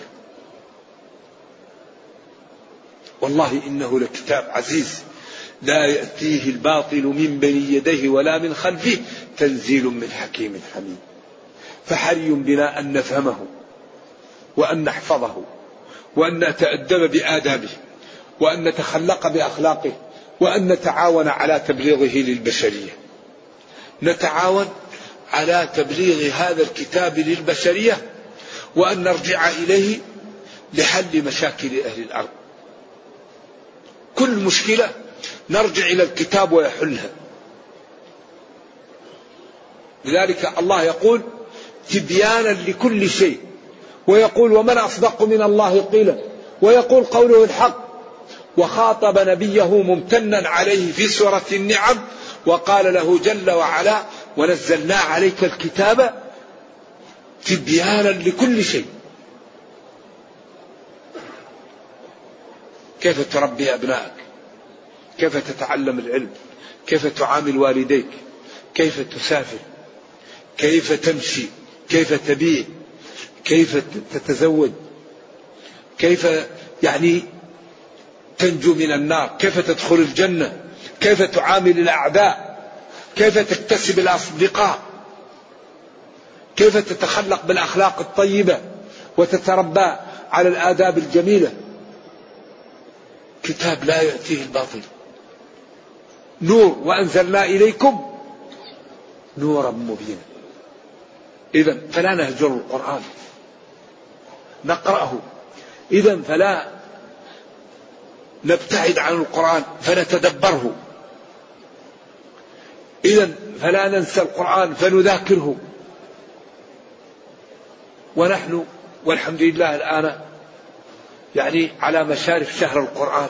والله إنه لكتاب عزيز لا يأتيه الباطل من بين يديه ولا من خلفه تنزيل من حكيم حميد. فحري بنا أن نفهمه وأن نحفظه وأن نتأدب بآدابه وأن نتخلق بأخلاقه وأن نتعاون على تبليغه للبشرية. نتعاون على تبليغ هذا الكتاب للبشرية وأن نرجع إليه لحل مشاكل أهل الأرض. كل مشكلة نرجع إلى الكتاب ويحلها. لذلك الله يقول تبيانا لكل شيء، ويقول ومن أصدق من الله قيلا، ويقول قوله الحق. وخاطب نبيه ممتنا عليه في سورة النعم وقال له جل وعلا ونزلنا عليك الكتاب تبيانا لكل شيء. كيف تربي أبنائك، كيف تتعلم العلم، كيف تعامل والديك، كيف تسافر، كيف تمشي، كيف تبيع، كيف تتزوج، كيف تنجو من النار، كيف تدخل الجنة، كيف تعامل الأعداء، كيف تكتسب الأصدقاء، كيف تتخلق بالأخلاق الطيبة وتتربى على الآداب الجميلة. كتاب لا يأتيه الباطل، نور وأنزلنا إليكم نورا مبينا. إذن فلا نهجر القرآن، نقرأه. إذن فلا نبتعد عن القرآن فنتدبره. إذن فلا ننسى القرآن فنذاكره. ونحن والحمد لله الآن على مشارف شهر القرآن،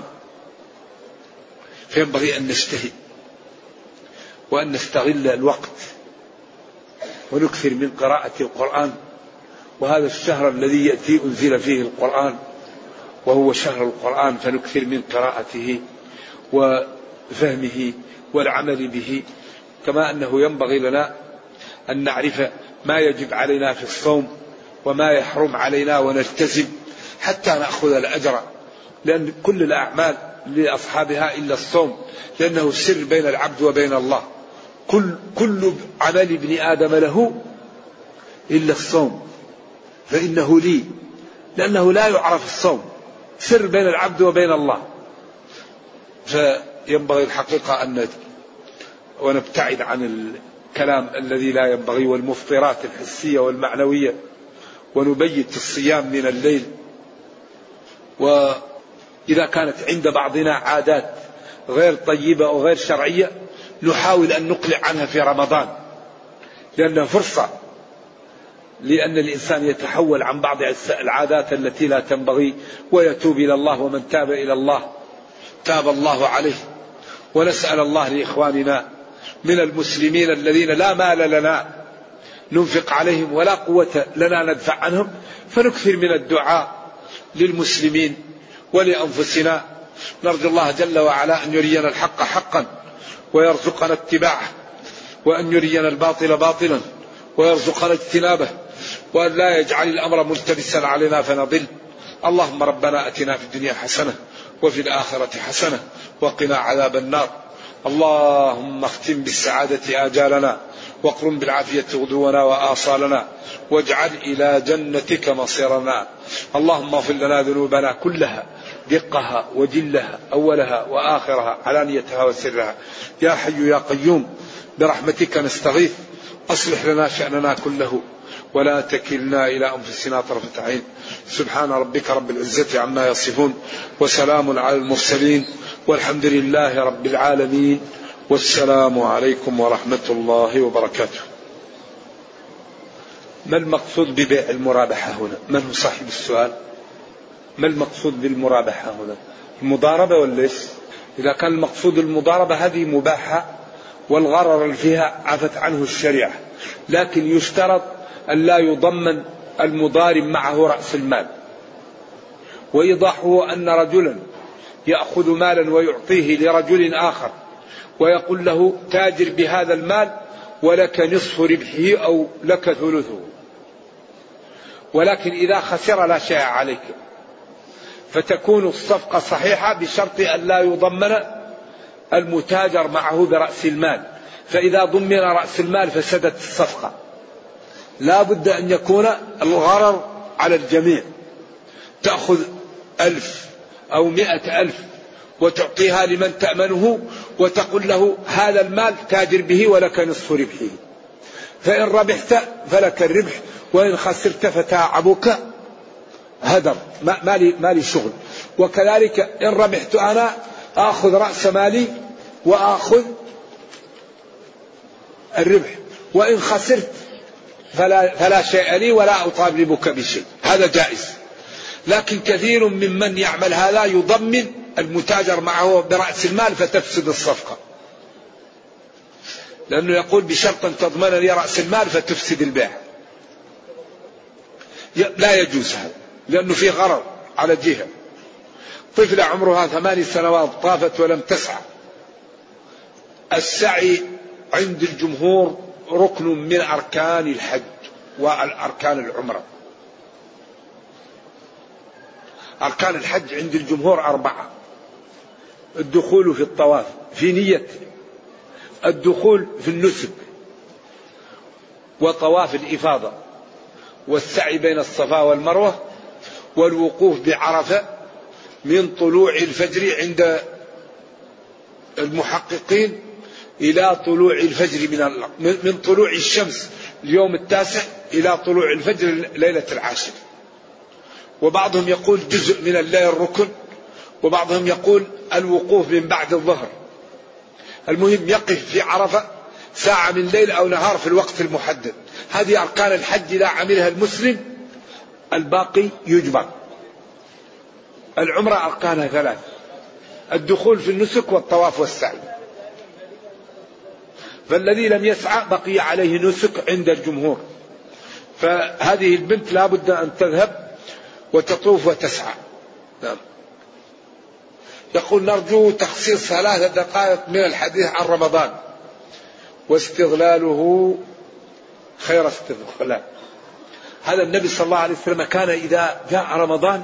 فينبغي أن نجتهد وأن نستغل الوقت ونكثر من قراءة القرآن. وهذا الشهر الذي يأتي أنزل فيه القرآن وهو شهر القرآن، فنكثر من قراءته وفهمه والعمل به. كما أنه ينبغي لنا أن نعرف ما يجب علينا في الصوم وما يحرم علينا ونلتزم حتى نأخذ الأجر، لأن كل الأعمال لأصحابها إلا الصوم، لأنه السر بين العبد وبين الله. كل عمل ابن آدم له إلا الصوم فإنه لي، لأنه لا يعرف الصوم، سر بين العبد وبين الله. فينبغي الحقيقة أن ونبتعد عن الكلام الذي لا ينبغي والمفطرات الحسية والمعنوية، ونبيت الصيام من الليل. وإذا كانت عند بعضنا عادات غير طيبة أو غير شرعية نحاول أن نقلع عنها في رمضان، لأنها فرصة لأن الإنسان يتحول عن بعض العادات التي لا تنبغي ويتوب إلى الله. ومن تاب إلى الله تاب الله عليه. ونسأل الله لإخواننا من المسلمين الذين لا مال لنا ننفق عليهم ولا قوة لنا ندفع عنهم، فنكثر من الدعاء للمسلمين ولأنفسنا. نرجو الله جل وعلا أن يرينا الحق حقا ويرزقنا اتباعه، وأن يرينا الباطل باطلا ويرزقنا اجتنابه، وأن لا يجعل الأمر ملتبسا علينا فنضل. اللهم ربنا أتنا في الدنيا حسنة وفي الآخرة حسنة وقنا عذاب النار. اللهم اختم بالسعادة آجالنا واقرم بالعافية غدونا وآصالنا واجعل إلى جنتك مصيرنا. اللهم اغفر لنا ذنوبنا كلها دقها وجلها أولها وآخرها علانيتها وسرها. يا حي يا قيوم برحمتك نستغيث أصلح لنا شأننا كله ولا تكلنا إلى أنفسنا طرفة عين. سبحان ربك رب العزة عما يصفون وسلام على المرسلين والحمد لله رب العالمين والسلام عليكم ورحمة الله وبركاته. ما المقصود ببيع المرابحة هنا؟ من هو صاحب السؤال؟ ما المقصود بالمرابحة هنا؟ المضاربة ولا إيش؟ إذا كان المقصود المضاربة هذه مباحة والغرر اللي فيها عفت عنه الشريعة، لكن يشترط أن لا يضمن المضارب معه رأس المال. وإيضاحه أن رجلا يأخذ مالا ويعطيه لرجل آخر ويقول له تاجر بهذا المال ولك نصف ربحه أو لك ثلثه، ولكن إذا خسر لا شيء عليك، فتكون الصفقة صحيحة بشرط أن لا يضمن المتاجر معه برأس المال. فإذا ضمن رأس المال فسدت الصفقة. لا بد أن يكون الغرر على الجميع. تأخذ 1000 أو 100,000 وتعطيها لمن تأمنه وتقول له هذا المال تاجر به ولك نصف ربحه، فإن ربحت فلك الربح وإن خسرت فتعبك هدر، ما لي شغل. وكذلك إن ربحت أنا آخذ رأس مالي وآخذ الربح، وإن خسرت فلا شيء لي ولا أطالبك بشيء. هذا جائز. لكن كثير ممن يعمل هذا يضمن المتاجر معه برأس المال فتفسد الصفقة، لأنه يقول بشرط أن تضمن لي رأس المال فتفسد البيع. لا يجوز هذا، لأنه فيه غرر على جهة. طفلة عمرها 8 سنوات طافت ولم تسعى. السعي عند الجمهور ركن من أركان الحج والأركان العمرة. أركان الحج عند الجمهور 4: الدخول في الطواف في نية الدخول في النسك، وطواف الإفاضة، والسعي بين الصفا والمروة، والوقوف بعرفة من طلوع الفجر عند المحققين إلى طلوع الفجر من طلوع الشمس اليوم 9 إلى طلوع الفجر ليلة 10. وبعضهم يقول جزء من الليل ركن، وبعضهم يقول الوقوف من بعد الظهر. المهم يقف في عرفة ساعة من ليل أو نهار في الوقت المحدد. هذه أركان الحج لا عملها المسلم الباقي يجبر. العمرة أركانها 3: الدخول في النسك والطواف والسعي. فالذي لم يسعى بقي عليه نسك عند الجمهور. فهذه البنت لا بد أن تذهب وتطوف وتسعى. نعم. يقول نرجو تخصيص 3 دقائق من الحديث عن رمضان واستغلاله خير استغلال. هذا النبي صلى الله عليه وسلم كان إذا جاء رمضان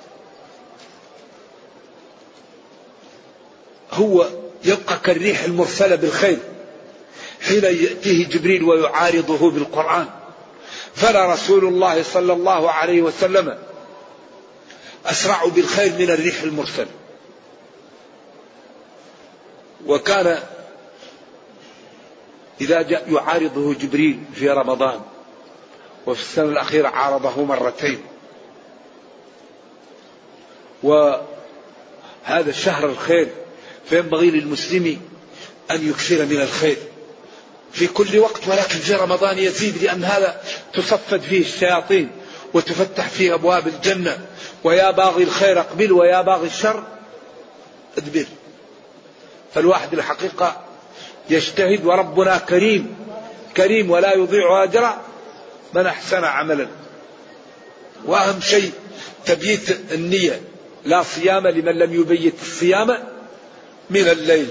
هو يبقى كالريح المرسلة بالخير حين يأتيه جبريل ويعارضه بالقرآن. فلا رسول الله صلى الله عليه وسلم أسرع بالخير من الريح المرسلة. وكان إذا جاء يعارضه جبريل في رمضان، وفي السنة الأخيرة عارضه 2 مرتين. وهذا شهر الخير، فينبغي للمسلم أن يكثر من الخير في كل وقت، ولكن في رمضان يزيد، لأن هذا تصفد فيه الشياطين وتفتح فيه أبواب الجنة. ويا باغي الخير أقبل ويا باغي الشر أدبر. فالواحد الحقيقة يجتهد، وربنا كريم كريم ولا يضيع أجر من أحسن عملا. وأهم شيء تبييت النية، لا صيام لمن لم يبيت الصيام من الليل.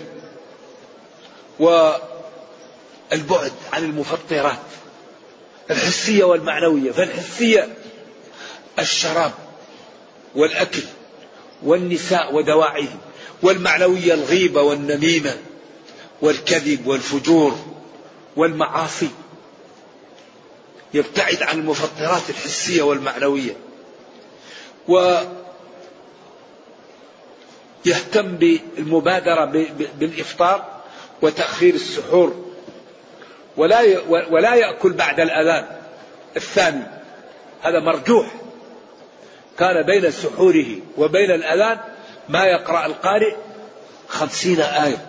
والبعد عن المفطرات الحسية والمعنوية. فالحسية الشراب والأكل والنساء ودواعيهم، والمعنوية الغيبة والنميمة والكذب والفجور والمعاصي، يبتعد عن المفطرات الحسية والمعنوية، ويهتم بالمبادرة بالإفطار وتأخير السحور، ولا يأكل بعد الأذان الثاني، هذا مرجوح. كان بين سحوره وبين الأذان ما يقرأ القارئ 50 آية،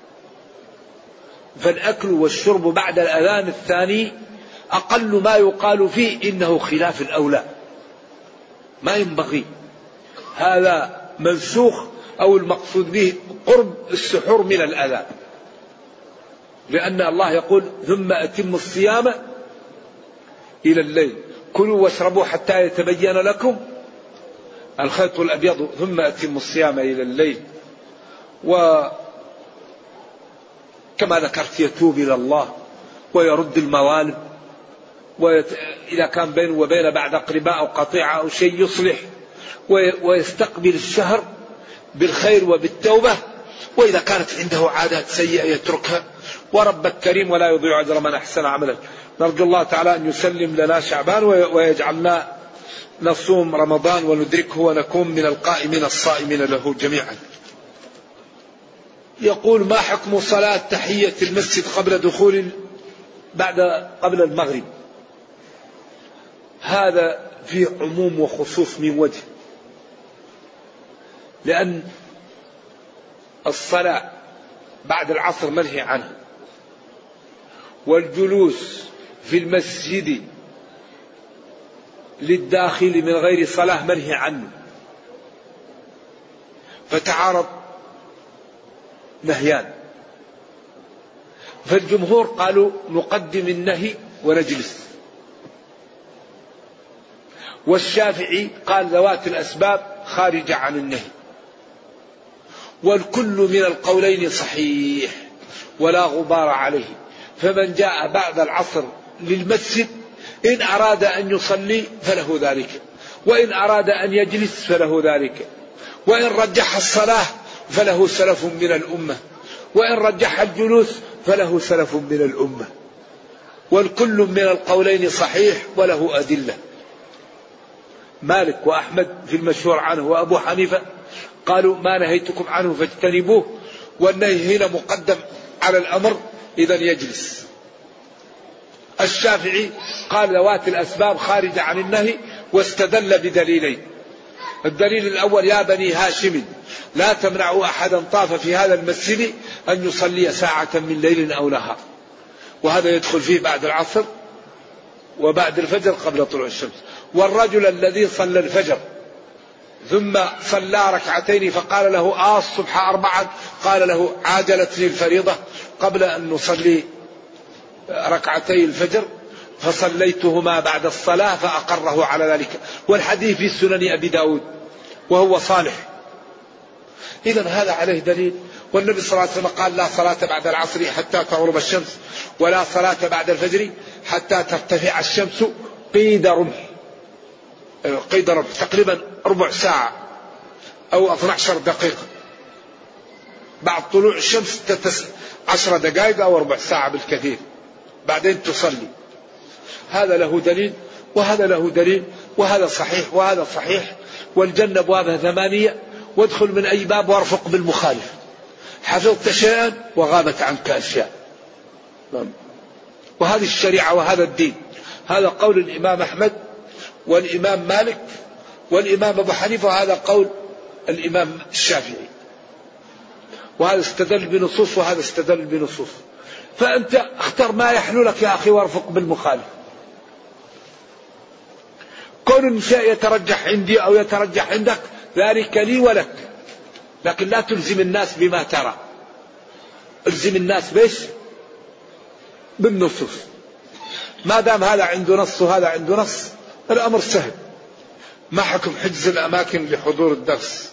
فالأكل والشرب بعد الأذان الثاني أقل ما يقال فيه إنه خلاف الأولى، ما ينبغي. هذا منسوخ أو المقصود به قرب السحور من الأذان، لأن الله يقول ثم أتموا الصيام إلى الليل، كلوا واشربوا حتى يتبين لكم الخيط الأبيض ثم أتموا الصيام إلى الليل. وكما ذكرت يتوب إلى الله ويرد المظالم، وإذا كان بينه وبين بعد أقرباء أو قطيعة أو شيء يصلح، ويستقبل الشهر بالخير وبالتوبة، وإذا كانت عنده عادات سيئة يتركها، وربك كريم ولا يضيع أجر من أحسن عملا. نرجو الله تعالى أن يسلم لنا شعبان ويجعلنا نصوم رمضان وندركه ونكون من القائمين الصائمين له جميعا. يقول: ما حكم صلاة تحية المسجد قبل المغرب؟ هذا فيه عموم وخصوص من وجه، لأن الصلاة بعد العصر منهي عنها، والجلوس في المسجد للداخل من غير صلاة منهي عنه، فتعارض نهيان. فالجمهور قالوا نقدم النهي ونجلس، والشافعي قال ذوات الأسباب خارجة عن النهي، والكل من القولين صحيح ولا غبار عليه. فمن جاء بعد العصر للمسجد إن أراد أن يصلي فله ذلك، وإن أراد أن يجلس فله ذلك، وإن رجح الصلاة فله سلف من الأمة، وإن رجح الجلوس فله سلف من الأمة، والكل من القولين صحيح وله أدلة. مالك وأحمد في المشهور عنه وأبو حنيفة قالوا ما نهيتكم عنه فاجتنبوه، والنهي هنا مقدم على الأمر، إذا يجلس. الشافعي قال ذوات الأسباب خارج عن النهي، واستدل بدليلين. الدليل الأول: يا بني هاشم لا تمنعوا أحدا طاف في هذا المسجد أن يصلي ساعة من ليل أو نهار، وهذا يدخل فيه بعد العصر وبعد الفجر قبل طلوع الشمس. والرجل الذي صلى الفجر ثم صلى ركعتين فقال له الصبح 4، قال له عاجلتني الفريضة قبل أن نصلي ركعتي الفجر فصليتهما بعد الصلاة، فأقره على ذلك. والحديث في سنن أبي داود وهو صالح. إذن هذا عليه دليل. والنبي صلى الله عليه وسلم قال: لا صلاة بعد العصر حتى تغرب الشمس، ولا صلاة بعد الفجر حتى ترتفع الشمس قيد رمح، تقريبا ربع ساعة أو 12 دقيقة بعد طلوع الشمس، 10 دقائق أو ربع ساعة بالكثير، بعدين تصلي. هذا له دليل وهذا له دليل، وهذا صحيح وهذا صحيح. والجنة أبوابها 8، وادخل من أي باب وارفق بالمخالف، حفظت شيئا وغابت عنك أشياء. وهذه الشريعة وهذا الدين. هذا قول الإمام أحمد والإمام مالك والإمام أبو حنيفة، وهذا قول الإمام الشافعي. وهذا استدل بنصوص وهذا استدل بنصوص. فأنت اختر ما يحلو لك يا أخي وارفق بالمخالف. كون الشيء يترجح عندي أو يترجح عندك ذلك لي ولك، لكن لا تلزم الناس بما ترى، الزم الناس بيش بالنصوص. ما دام هذا عنده نص وهذا عنده نص الأمر سهل. ما حكم حجز الأماكن لحضور الدرس؟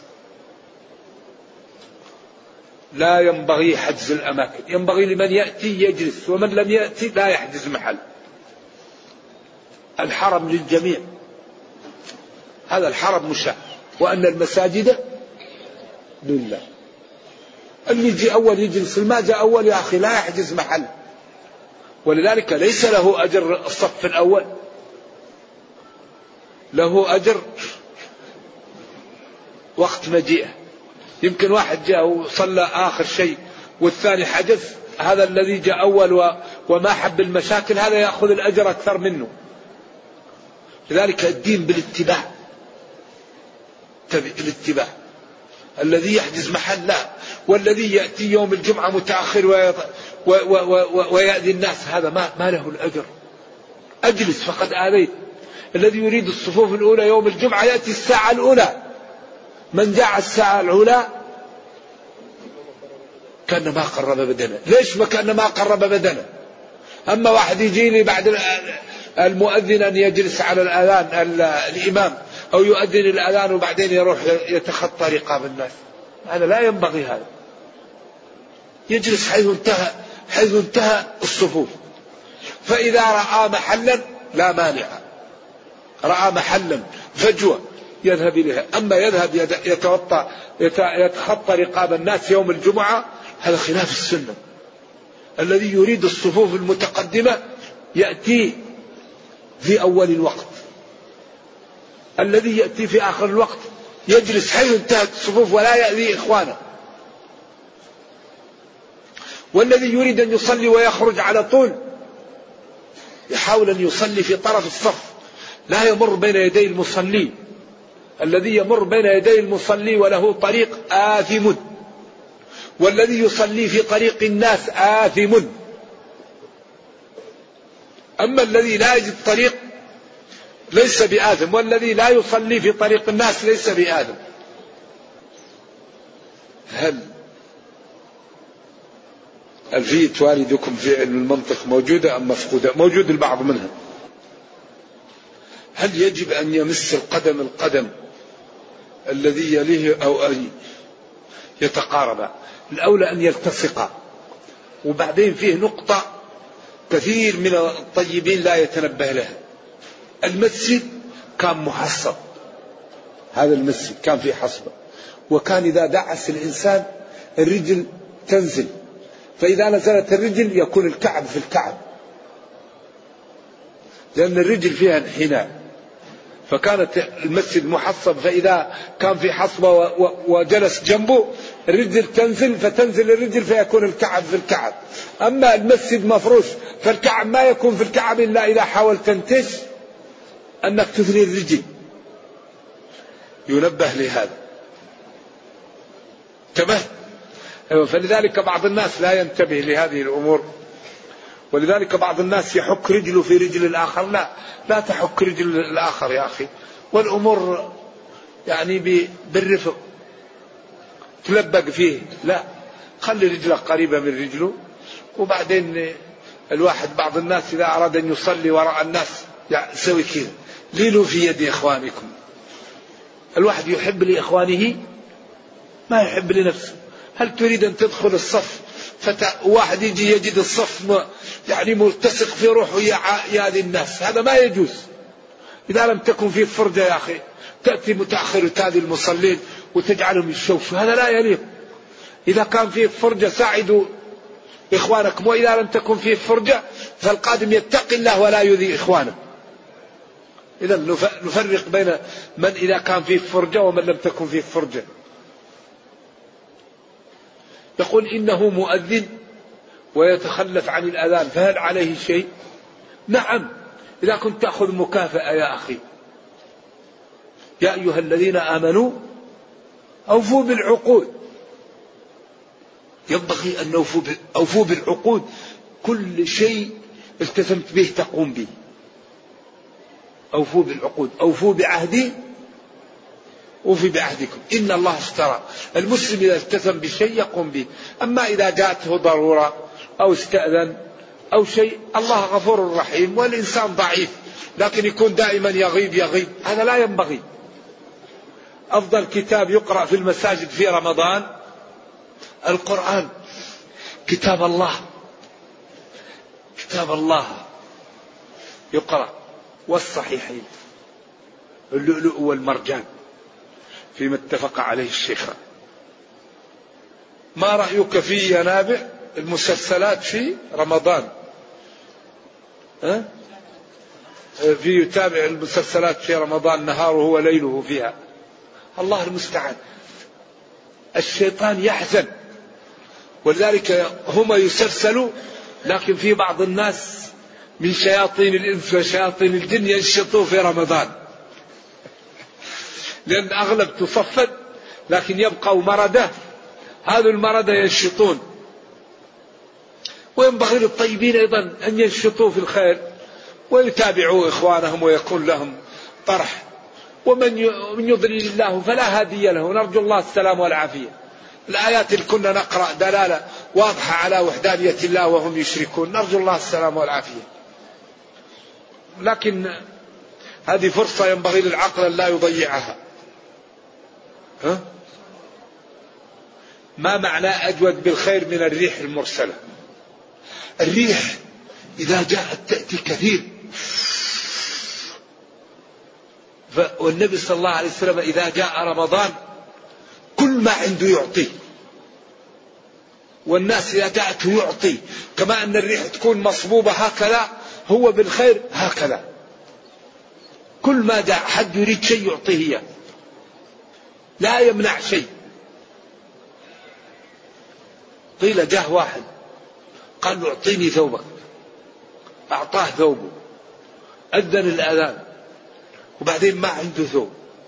لا ينبغي حجز الأماكن، ينبغي لمن يأتي يجلس، ومن لم يأتي لا يحجز محل. الحرم للجميع، هذا الحرم مشاع، وأن المساجد لله. اللي يجي أول يجلس، ما جاء أول يا أخي لا يحجز محل. ولذلك ليس له أجر الصف الأول، له أجر وقت مجيئه. يمكن واحد جاء وصلى آخر شيء والثاني حجز، هذا الذي جاء أول وما حب المشاكل هذا يأخذ الأجر أكثر منه. لذلك الدين بالاتباع، الاتباع. الذي يحجز محل لا، والذي يأتي يوم الجمعة متأخر ويأذي الناس هذا ما له الأجر. أجلس فقد آذيت. الذي يريد الصفوف الأولى يوم الجمعة يأتي الساعة الأولى. من جاء الساعة الأولى كأنما قرب بدنه. ليش ما كأنما قرب بدنه؟ أما واحد يجي لي بعد المؤذن أن يجلس على الأذان الإمام أو يؤذن الأذان وبعدين يروح يتخطى رقاب الناس، هذا لا ينبغي. هذا يجلس حيث انتهى الصفوف. فإذا رأى محلا لا مانع، رأى محلا فجوة يذهب إليها. أما يذهب يتخطى رقاب الناس يوم الجمعة هذا خلاف السنة. الذي يريد الصفوف المتقدمة يأتي في أول الوقت، الذي يأتي في آخر الوقت يجلس حيث انتهت الصفوف ولا يأذي إخوانه. والذي يريد أن يصلي ويخرج على طول يحاول أن يصلي في طرف الصف، لا يمر بين يدي المصلي. الذي يمر بين يدي المصلي وله طريق آثم، والذي يصلي في طريق الناس آثم. أما الذي لا يجد طريق ليس بآثم، والذي لا يصلي في طريق الناس ليس بآثم. هل ألفية والدكم في علم المنطق موجودة أم مفقودة؟ موجود البعض منها. هل يجب أن يمس القدم الذي يليه أو أن يتقاربا؟ الأولى أن يلتصقا. وبعدين فيه نقطة كثير من الطيبين لا يتنبه لها. المسجد كان محصب، هذا المسجد كان فيه حصبة، وكان إذا دعس الإنسان الرجل تنزل، فإذا نزلت الرجل يكون الكعب في الكعب، لأن الرجل فيها انحناء. فكانت المسجد محصب، فإذا كان في حصبة وجلس جنبه الرجل تنزل، فتنزل الرجل فيكون الكعب في الكعب. أما المسجد مفروش فالكعب ما يكون في الكعب إلا إذا حاولت تنتش أنك تثني الرجل. ينبه لهذا. انتبه. فلذلك بعض الناس لا ينتبه لهذه الأمور، ولذلك بعض الناس يحك رجله في رجل الآخر. لا تحك رجل الآخر يا أخي، والأمور يعني بالرفق تلبق فيه. لا، خلي رجلك قريبة من رجله. وبعدين الواحد بعض الناس إذا أراد أن يصلي وراء الناس يسوي كذا، لينوا في يد إخوانكم. الواحد يحب لإخوانه ما يحب لنفسه. هل تريد أن تدخل الصف واحد يجي يجد الصف يعني ملتصق في روحه يأذي الناس؟ هذا ما يجوز. إذا لم تكن فيه فرجة يا أخي تأتي متأخر وتأذي المصلين وتجعلهم يشوشوا، هذا لا يليق. إذا كان فيه فرجة ساعدوا إخوانكم، وإذا لم تكن فيه فرجة فالقادم يتقي الله ولا يؤذي إخوانه. إذا نفرق بين من إذا كان فيه فرجة ومن لم تكن فيه فرجة. يقول إنه مؤذن ويتخلف عن الأذان، فهل عليه شيء؟ نعم، إذا كنت تأخذ مكافأة يا أخي. يا أيها الذين آمنوا أوفوا بالعقود. ينبغي أن أوفوا بالعقود. كل شيء التزمت به تقوم به. أوفوا بالعقود، أوفوا بعهدي أوفي بعهدكم إن الله اشترى. المسلم إذا التزم بشيء يقوم به. أما إذا جاءته ضرورة أو استأذن أو شيء، الله غفور رحيم والإنسان ضعيف، لكن يكون دائما يغيب هذا لا ينبغي. أفضل كتاب يقرأ في المساجد في رمضان القرآن، كتاب الله يقرأ، والصحيحين، اللؤلؤ والمرجان فيما اتفق عليه الشيخان. ما رأيك في ينابع المسلسلات في رمضان؟ في يتابع المسلسلات في رمضان نهاره وليله فيها. الله المستعان. الشيطان يحزن، ولذلك هم يسلسلوا، لكن في بعض الناس من شياطين الإنس وشياطين الجن ينشطوا في رمضان، لأن أغلب تصفد لكن يبقوا مردة، هذا المردة ينشطون. وينبغي للطيبين أيضا أن ينشطوا في الخير ويتابعوا إخوانهم ويكون لهم طرح. ومن يضلل الله فلا هادي له، نرجو الله السلام والعافية. الآيات اللي كنا نقرأ دلالة واضحة على وحدانية الله وهم يشركون، نرجو الله السلام والعافية. لكن هذه فرصة ينبغي للعقل أن لا يضيعها. ما معنى أجود بالخير من الريح المرسلة؟ الريح إذا جاءت تأتي كثير، والنبي صلى الله عليه وسلم إذا جاء رمضان كل ما عنده يعطي، والناس إذا جاءته يعطي، كما أن الريح تكون مصبوبة هكذا، هو بالخير هكذا، كل ما جاء حد يريد شيء يعطيه، لا يمنع شيء. قيل جاء واحد قال له اعطيني ثوبك، أعطاه ثوبه، أذن الأذان وبعدين ما عنده ثوب،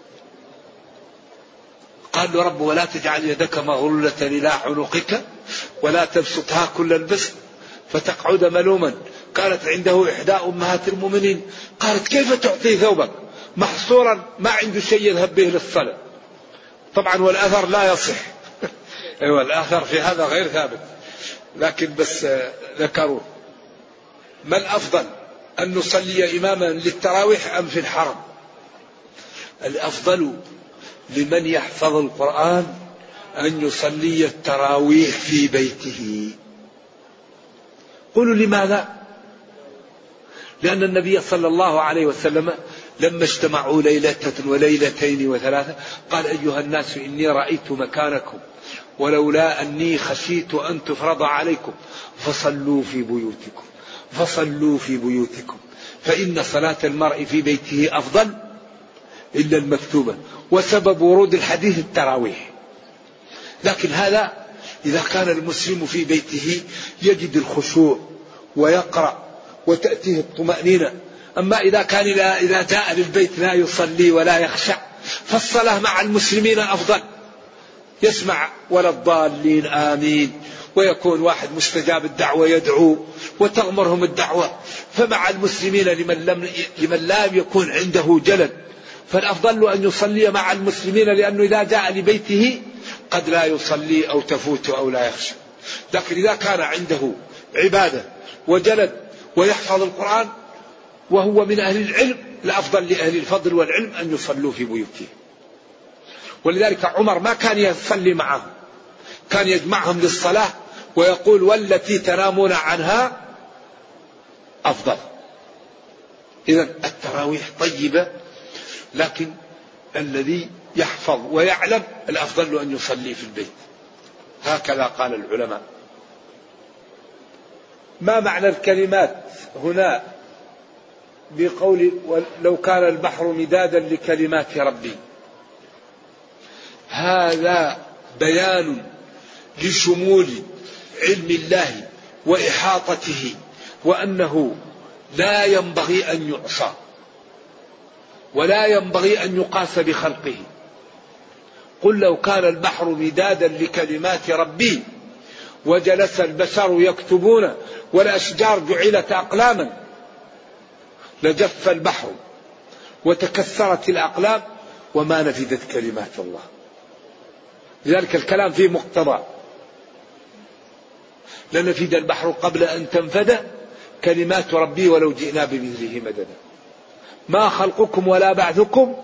قال له رب ولا تجعل يدك مغلولة إلى عنقك ولا تبسطها كل البسط فتقعد ملوما. قالت عنده إحدى أمهات المؤمنين قالت كيف تعطي ثوبك محصورا ما عنده شيء يذهب به للصلاة؟ طبعا والأثر لا يصح أيوة الأثر في هذا غير ثابت، لكن بس ذكروه. ما الأفضل أن نصلي إماما للتراويح أم في الحرم؟ الأفضل لمن يحفظ القرآن أن يصلي التراويح في بيته. قولوا لماذا؟ لأن النبي صلى الله عليه وسلم لما اجتمعوا ليلة وليلتين وثلاثة قال أيها الناس إني رأيت مكانكم ولولا أني خشيت أن تفرض عليكم فصلوا في بيوتكم فإن صلاة المرء في بيته أفضل إلا المكتوبة. وسبب ورود الحديث التراويح. لكن هذا إذا كان المسلم في بيته يجد الخشوع ويقرأ وتأتيه الطمأنينة. أما إذا كان إذا جاء للبيت لا يصلي ولا يخشع فالصلاة مع المسلمين أفضل، يسمع ولا الضالين آمين، ويكون واحد مستجاب الدعوة يدعو وتغمرهم الدعوة. فمع المسلمين لمن لا يكون عنده جلل فالأفضل أن يصلي مع المسلمين، لأنه إذا جاء لبيته قد لا يصلي أو تفوت أو لا يخشى. لكن إذا كان عنده عبادة وجلد ويحفظ القرآن وهو من أهل العلم، الأفضل لأهل الفضل والعلم أن يصلوا في بيوتهم. ولذلك عمر ما كان يصلي معهم، كان يجمعهم للصلاة ويقول والتي تنامون عنها أفضل. إذن التراويح طيبة، لكن الذي يحفظ ويعلم الأفضل أن يصلي في البيت. هكذا قال العلماء. ما معنى الكلمات هنا بقول لو كان البحر مدادا لكلمات ربي؟ هذا بيان لشمول علم الله وإحاطته، وأنه لا ينبغي أن يعصى ولا ينبغي أن يقاس بخلقه. قل لو كان البحر مدادا لكلمات ربي وجلس البشر يكتبون والأشجار جعلت أقلاما لجف البحر وتكسرت الأقلام وما نفذت كلمات الله. لذلك الكلام فيه مقتضى، لنفد البحر قبل أن تنفد كلمات ربي ولو جئنا بمثله مددا. ما خلقكم ولا بعثكم.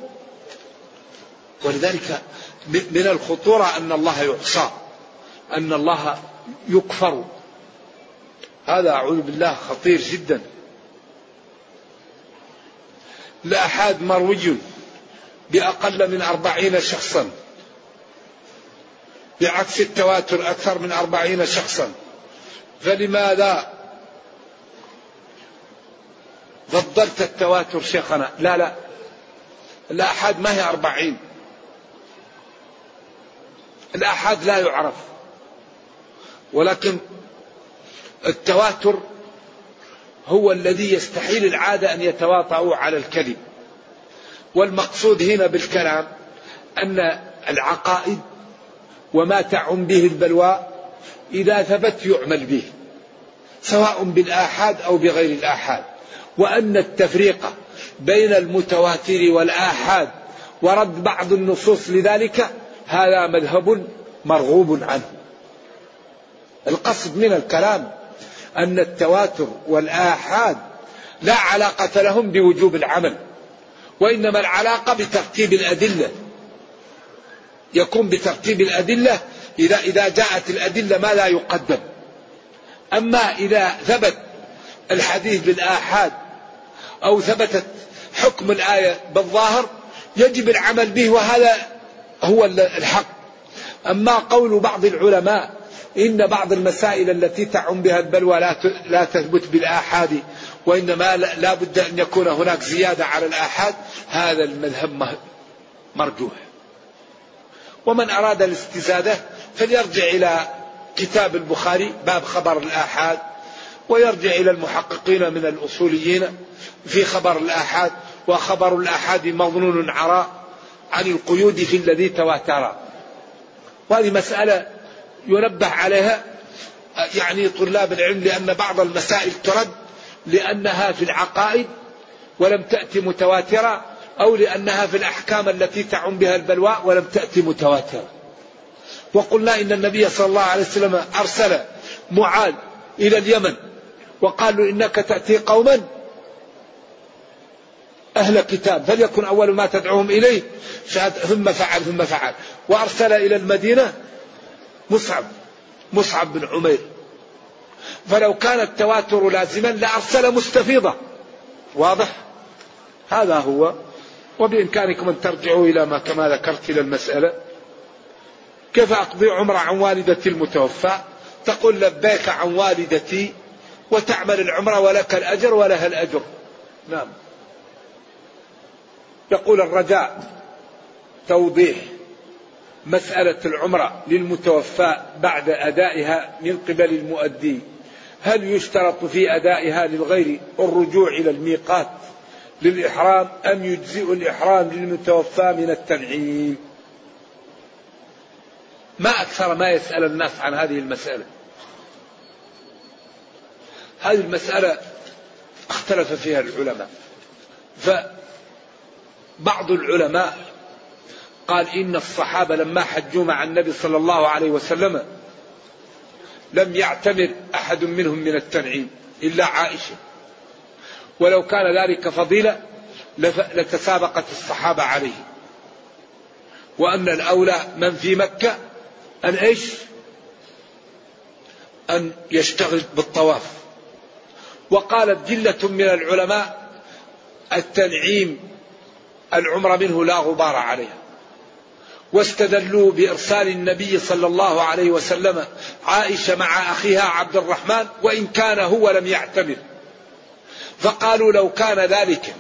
ولذلك من الخطورة أن الله يعصى، أن الله يكفر. هذا أعوذ بالله خطير جدا. الآحاد مروي بأقل من 40 شخصا، بعكس التواتر أكثر من 40 شخصا. فلماذا فضلت التواتر شيخنا. لا، الآحاد ما هي 40. الآحاد لا يعرف، ولكن التواتر هو الذي يستحيل العادة أن يتواطؤوا على الكذب. والمقصود هنا بالكلام أن العقائد وما تعم به البلوى إذا ثبت يعمل به، سواء بالآحاد أو بغير الآحاد. وأن التفريق بين المتواتر والآحاد ورد بعض النصوص لذلك هذا مذهب مرغوب عنه. القصد من الكلام أن التواتر والآحاد لا علاقة لهم بوجوب العمل، وإنما العلاقة بترتيب الأدلة. يكون بترتيب الأدلة إذا جاءت الأدلة ما لا يقدم. أما إذا ثبت الحديث بالآحاد أو ثبتت حكم الآية بالظاهر يجب العمل به، وهذا هو الحق. أما قول بعض العلماء إن بعض المسائل التي تعم بها البلوى لا تثبت بالآحاد، وإنما لا بد أن يكون هناك زيادة على الآحاد، هذا المذهب مرجوح. ومن أراد الاستزادة فليرجع إلى كتاب البخاري باب خبر الآحاد، ويرجع إلى المحققين من الأصوليين في خبر الآحاد. وخبر الآحاد مظنون عراء عن القيود في الذي تواتر. وهذه مسألة ينبه عليها يعني طلاب العلم، لأن بعض المسائل ترد لأنها في العقائد ولم تأتي متواترة، أو لأنها في الأحكام التي تعم بها البلوى ولم تأتي متواترة. وقلنا إن النبي صلى الله عليه وسلم أرسل معاذ إلى اليمن وقال له إنك تأتي قوما أهل كتاب فليكن أول ما تدعوهم إليه شهادة، ثم فعل. وأرسل إلى المدينة مصعب بن عمير. فلو كان التواتر لازما لأرسل مستفيضة. واضح؟ هذا هو. وبإمكانكم أن ترجعوا إلى ما كما ذكرت إلى المسألة. كيف أقضي عمرة عن والدتي المتوفى؟ تقول لبيك عن والدتي وتعمل العمرة ولك الأجر ولها الأجر. نعم. يقول الرجاء توضيح مسألة العمرة للمتوفى بعد أدائها من قبل المؤدي، هل يشترط في أدائها للغير الرجوع إلى الميقات للإحرام أم يجزئ الإحرام للمتوفى من التنعيم؟ ما أكثر ما يسأل الناس عن هذه المسألة. هذه المسألة اختلف فيها العلماء، فبعض العلماء قال إن الصحابة لما حجوا مع النبي صلى الله عليه وسلم لم يعتمر أحد منهم من التنعيم إلا عائشة، ولو كان ذلك فضيلة لتسابقت الصحابة عليه، وأن الأولى من في مكة أن يشتغل بالطواف. وقالت جلة من العلماء التنعيم العمرة منه لا غبار عليها، واستدلوا بإرسال النبي صلى الله عليه وسلم عائشة مع أخيها عبد الرحمن وإن كان هو لم يعتمر، فقالوا لو كان ذلك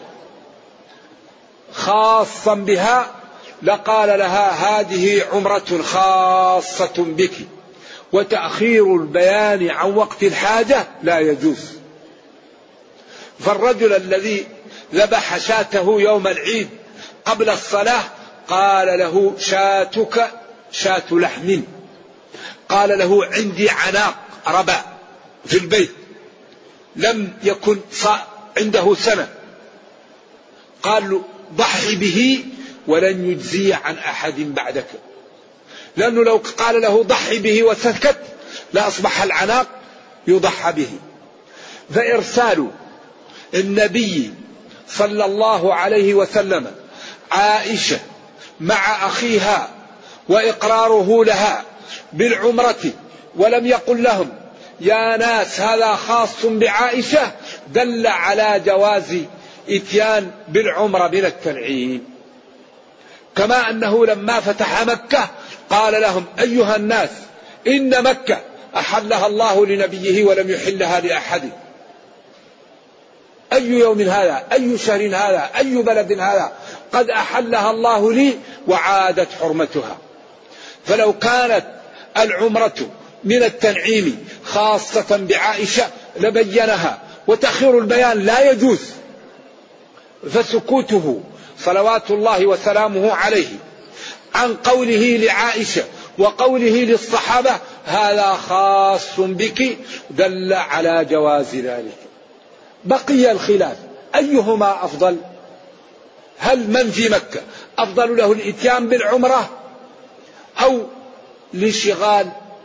خاصا بها لقال لها هذه عمرة خاصة بك، وتأخير البيان عن وقت الحاجة لا يجوز. فالرجل الذي ذبح شاته يوم العيد قبل الصلاة قال له شاتك شاة لحم، قال له عندي عناق ربا في البيت لم يكن عنده سنة، قال له ضحي به ولن يجزي عن أحد بعدك، لأنه لو قال له ضحي به وسكت لأصبح العناق يضحى به. فإرسال النبي صلى الله عليه وسلم عائشة مع أخيها وإقراره لها بالعمرة ولم يقل لهم يا ناس هذا خاص بعائشة دل على جواز إتيان بالعمرة من التنعيم. كما أنه لما فتح مكة قال لهم أيها الناس إن مكة أحلها الله لنبيه ولم يحلها لأحد، أي يوم هذا، أي شهر هذا، أي بلد هذا، قد أحلها الله لي وعادت حرمتها. فلو كانت العمرة من التنعيم خاصة بعائشة لبينها، وتأخير البيان لا يجوز، فسكوته صلوات الله وسلامه عليه عن قوله لعائشة وقوله للصحابة هذا خاص بك دل على جواز ذلك. بقي الخلاف أيهما أفضل؟ هل من في مكة أفضل له الإتيان بالعمرة أو الانشغال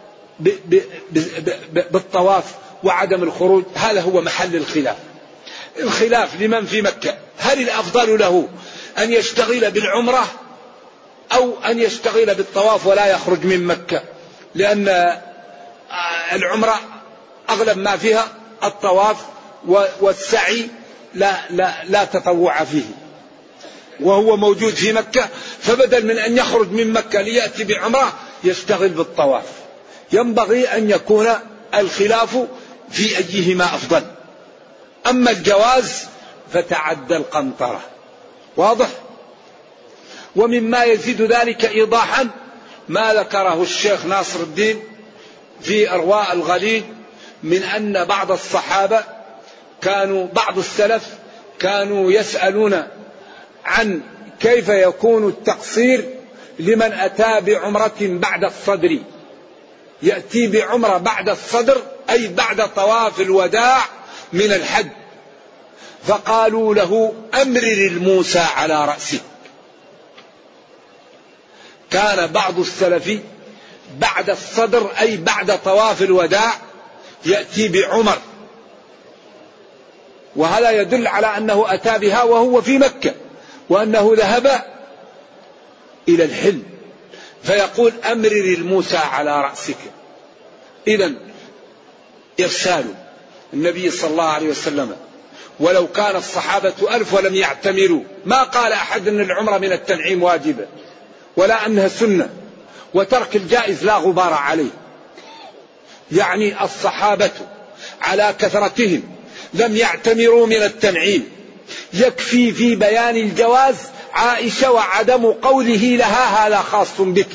بالطواف وعدم الخروج؟ هذا هو محل الخلاف. الخلاف لمن في مكة، هل الأفضل له أن يشتغل بالعمرة أو أن يشتغل بالطواف ولا يخرج من مكة؟ لأن العمرة أغلب ما فيها الطواف والسعي لا تطوع فيه، وهو موجود في مكة، فبدل من أن يخرج من مكة ليأتي بعمرة يشتغل بالطواف. ينبغي أن يكون الخلاف في أيهما أفضل. أما الجواز فتعدى القنطرة، واضح. ومما يزيد ذلك إيضاحا ما ذكره الشيخ ناصر الدين في أرواء الغليل من أن بعض الصحابة بعض السلف كانوا يسألون عن كيف يكون التقصير لمن أتى بعمرة بعد الصدر، يأتي بعمرة بعد الصدر أي بعد طواف الوداع من الحج، فقالوا له أمرر الموسى على رأسك. كان بعض السلف بعد الصدر أي بعد طواف الوداع يأتي بعمر، وهذا يدل على أنه أتى بها وهو في مكة، وأنه ذهب إلى الحل، فيقول أمرر الموسى على رأسك. إذن إرسال النبي صلى الله عليه وسلم، ولو كان الصحابة 1000 ولم يعتمروا ما قال أحد أن العمرة من التنعيم واجبة ولا أنها سنة، وترك الجائز لا غبار عليه. يعني الصحابة على كثرتهم لم يعتمروا من التنعيم، يكفي في بيان الجواز عائشة وعدم قوله لها هذا خاص بك،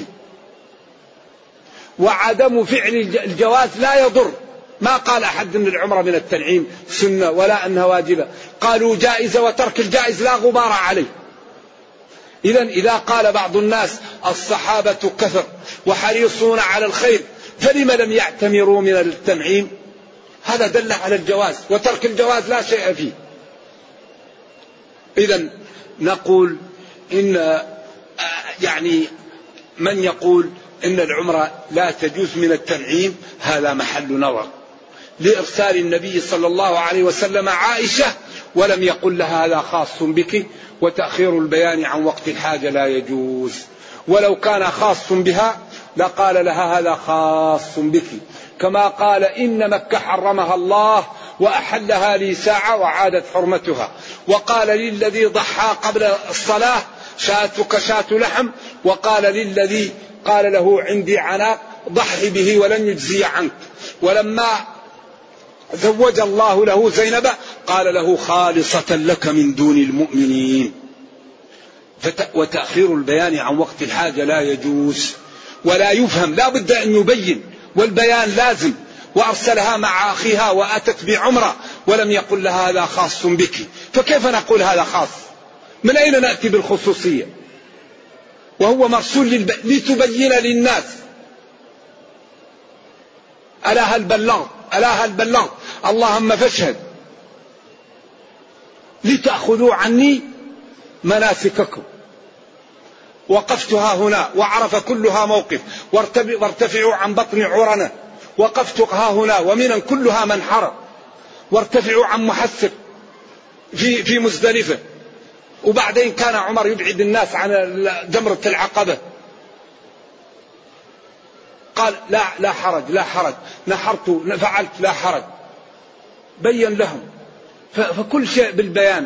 وعدم فعل الجواز لا يضر. ما قال أحد أن العمرة من التنعيم سنة ولا أنها واجبة، قالوا جائزة وترك الجائز لا غبار عليه. إذا قال بعض الناس الصحابة كثر وحريصون على الخير فلما لم يعتمروا من التنعيم، هذا دل على الجواز، وترك الجواز لا شيء فيه. إذا نقول إن يعني من يقول إن العمرة لا تجوز من التنعيم هذا محل نظر، لإرسال النبي صلى الله عليه وسلم عائشة ولم يقل لها هذا خاص بك، وتأخير البيان عن وقت الحاجة لا يجوز. ولو كان خاص بها لقال لها هذا خاص بك، كما قال إن مكة حرمها الله وأحلها لي ساعة وعادت حرمتها، وقال للذي ضحى قبل الصلاة شاتك شات لحم، وقال للذي قال له عندي عناق ضحي به ولن يجزي عنك. ولما زوج الله له زينب قال له خالصة لك من دون المؤمنين. وتأخير البيان عن وقت الحاجة لا يجوز ولا يفهم، لا بد أن يبين، والبيان لازم. وأرسلها مع أخيها وأتت بعمرة ولم يقل لها هذا خاص بك، فكيف نقول هذا خاص؟ من أين نأتي بالخصوصية وهو مرسول لتبين للناس؟ ألا هل بلغت؟ ألا هل بلغت؟ اللهم فاشهد. لتأخذوا عني مناسككم. وقفتها هنا وعرف كلها موقف، وارتفعوا عن بطن عرنة، وقفتها هنا ومنا كلها منحرة، وارتفعوا عن محسر في مزدلفة. وبعدين كان عمر يبعد الناس عن جمرة العقبة، قال لا حرج لا حرج، نحرت فعلت لا حرج، بين لهم. فكل شيء بالبيان.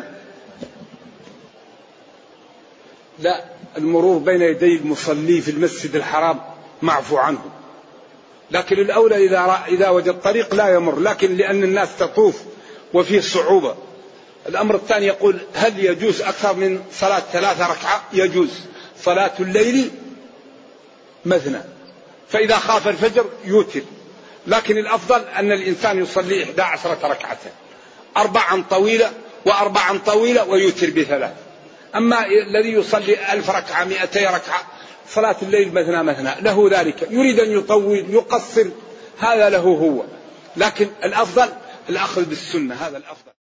لا، المرور بين يدي المصلي في المسجد الحرام معفو عنه، لكن الأولى إذا وجد طريق لا يمر، لكن لأن الناس تطوف وفيه صعوبة الأمر الثاني يقول هل يجوز أكثر من صلاة 3 ركعة؟ يجوز. صلاة الليل مثنى، فإذا خاف الفجر يوتر، لكن الأفضل أن الإنسان يصلي 11 ركعة، 4 طويلة و4 طويلة ويوتر ب3. أما الذي يصلي 1000 ركعة 200 ركعة صلاة الليل مثنى مثنى له ذلك، يريد أن يطول يقصر هذا له هو، لكن الأفضل الأخذ بالسنة، هذا الأفضل.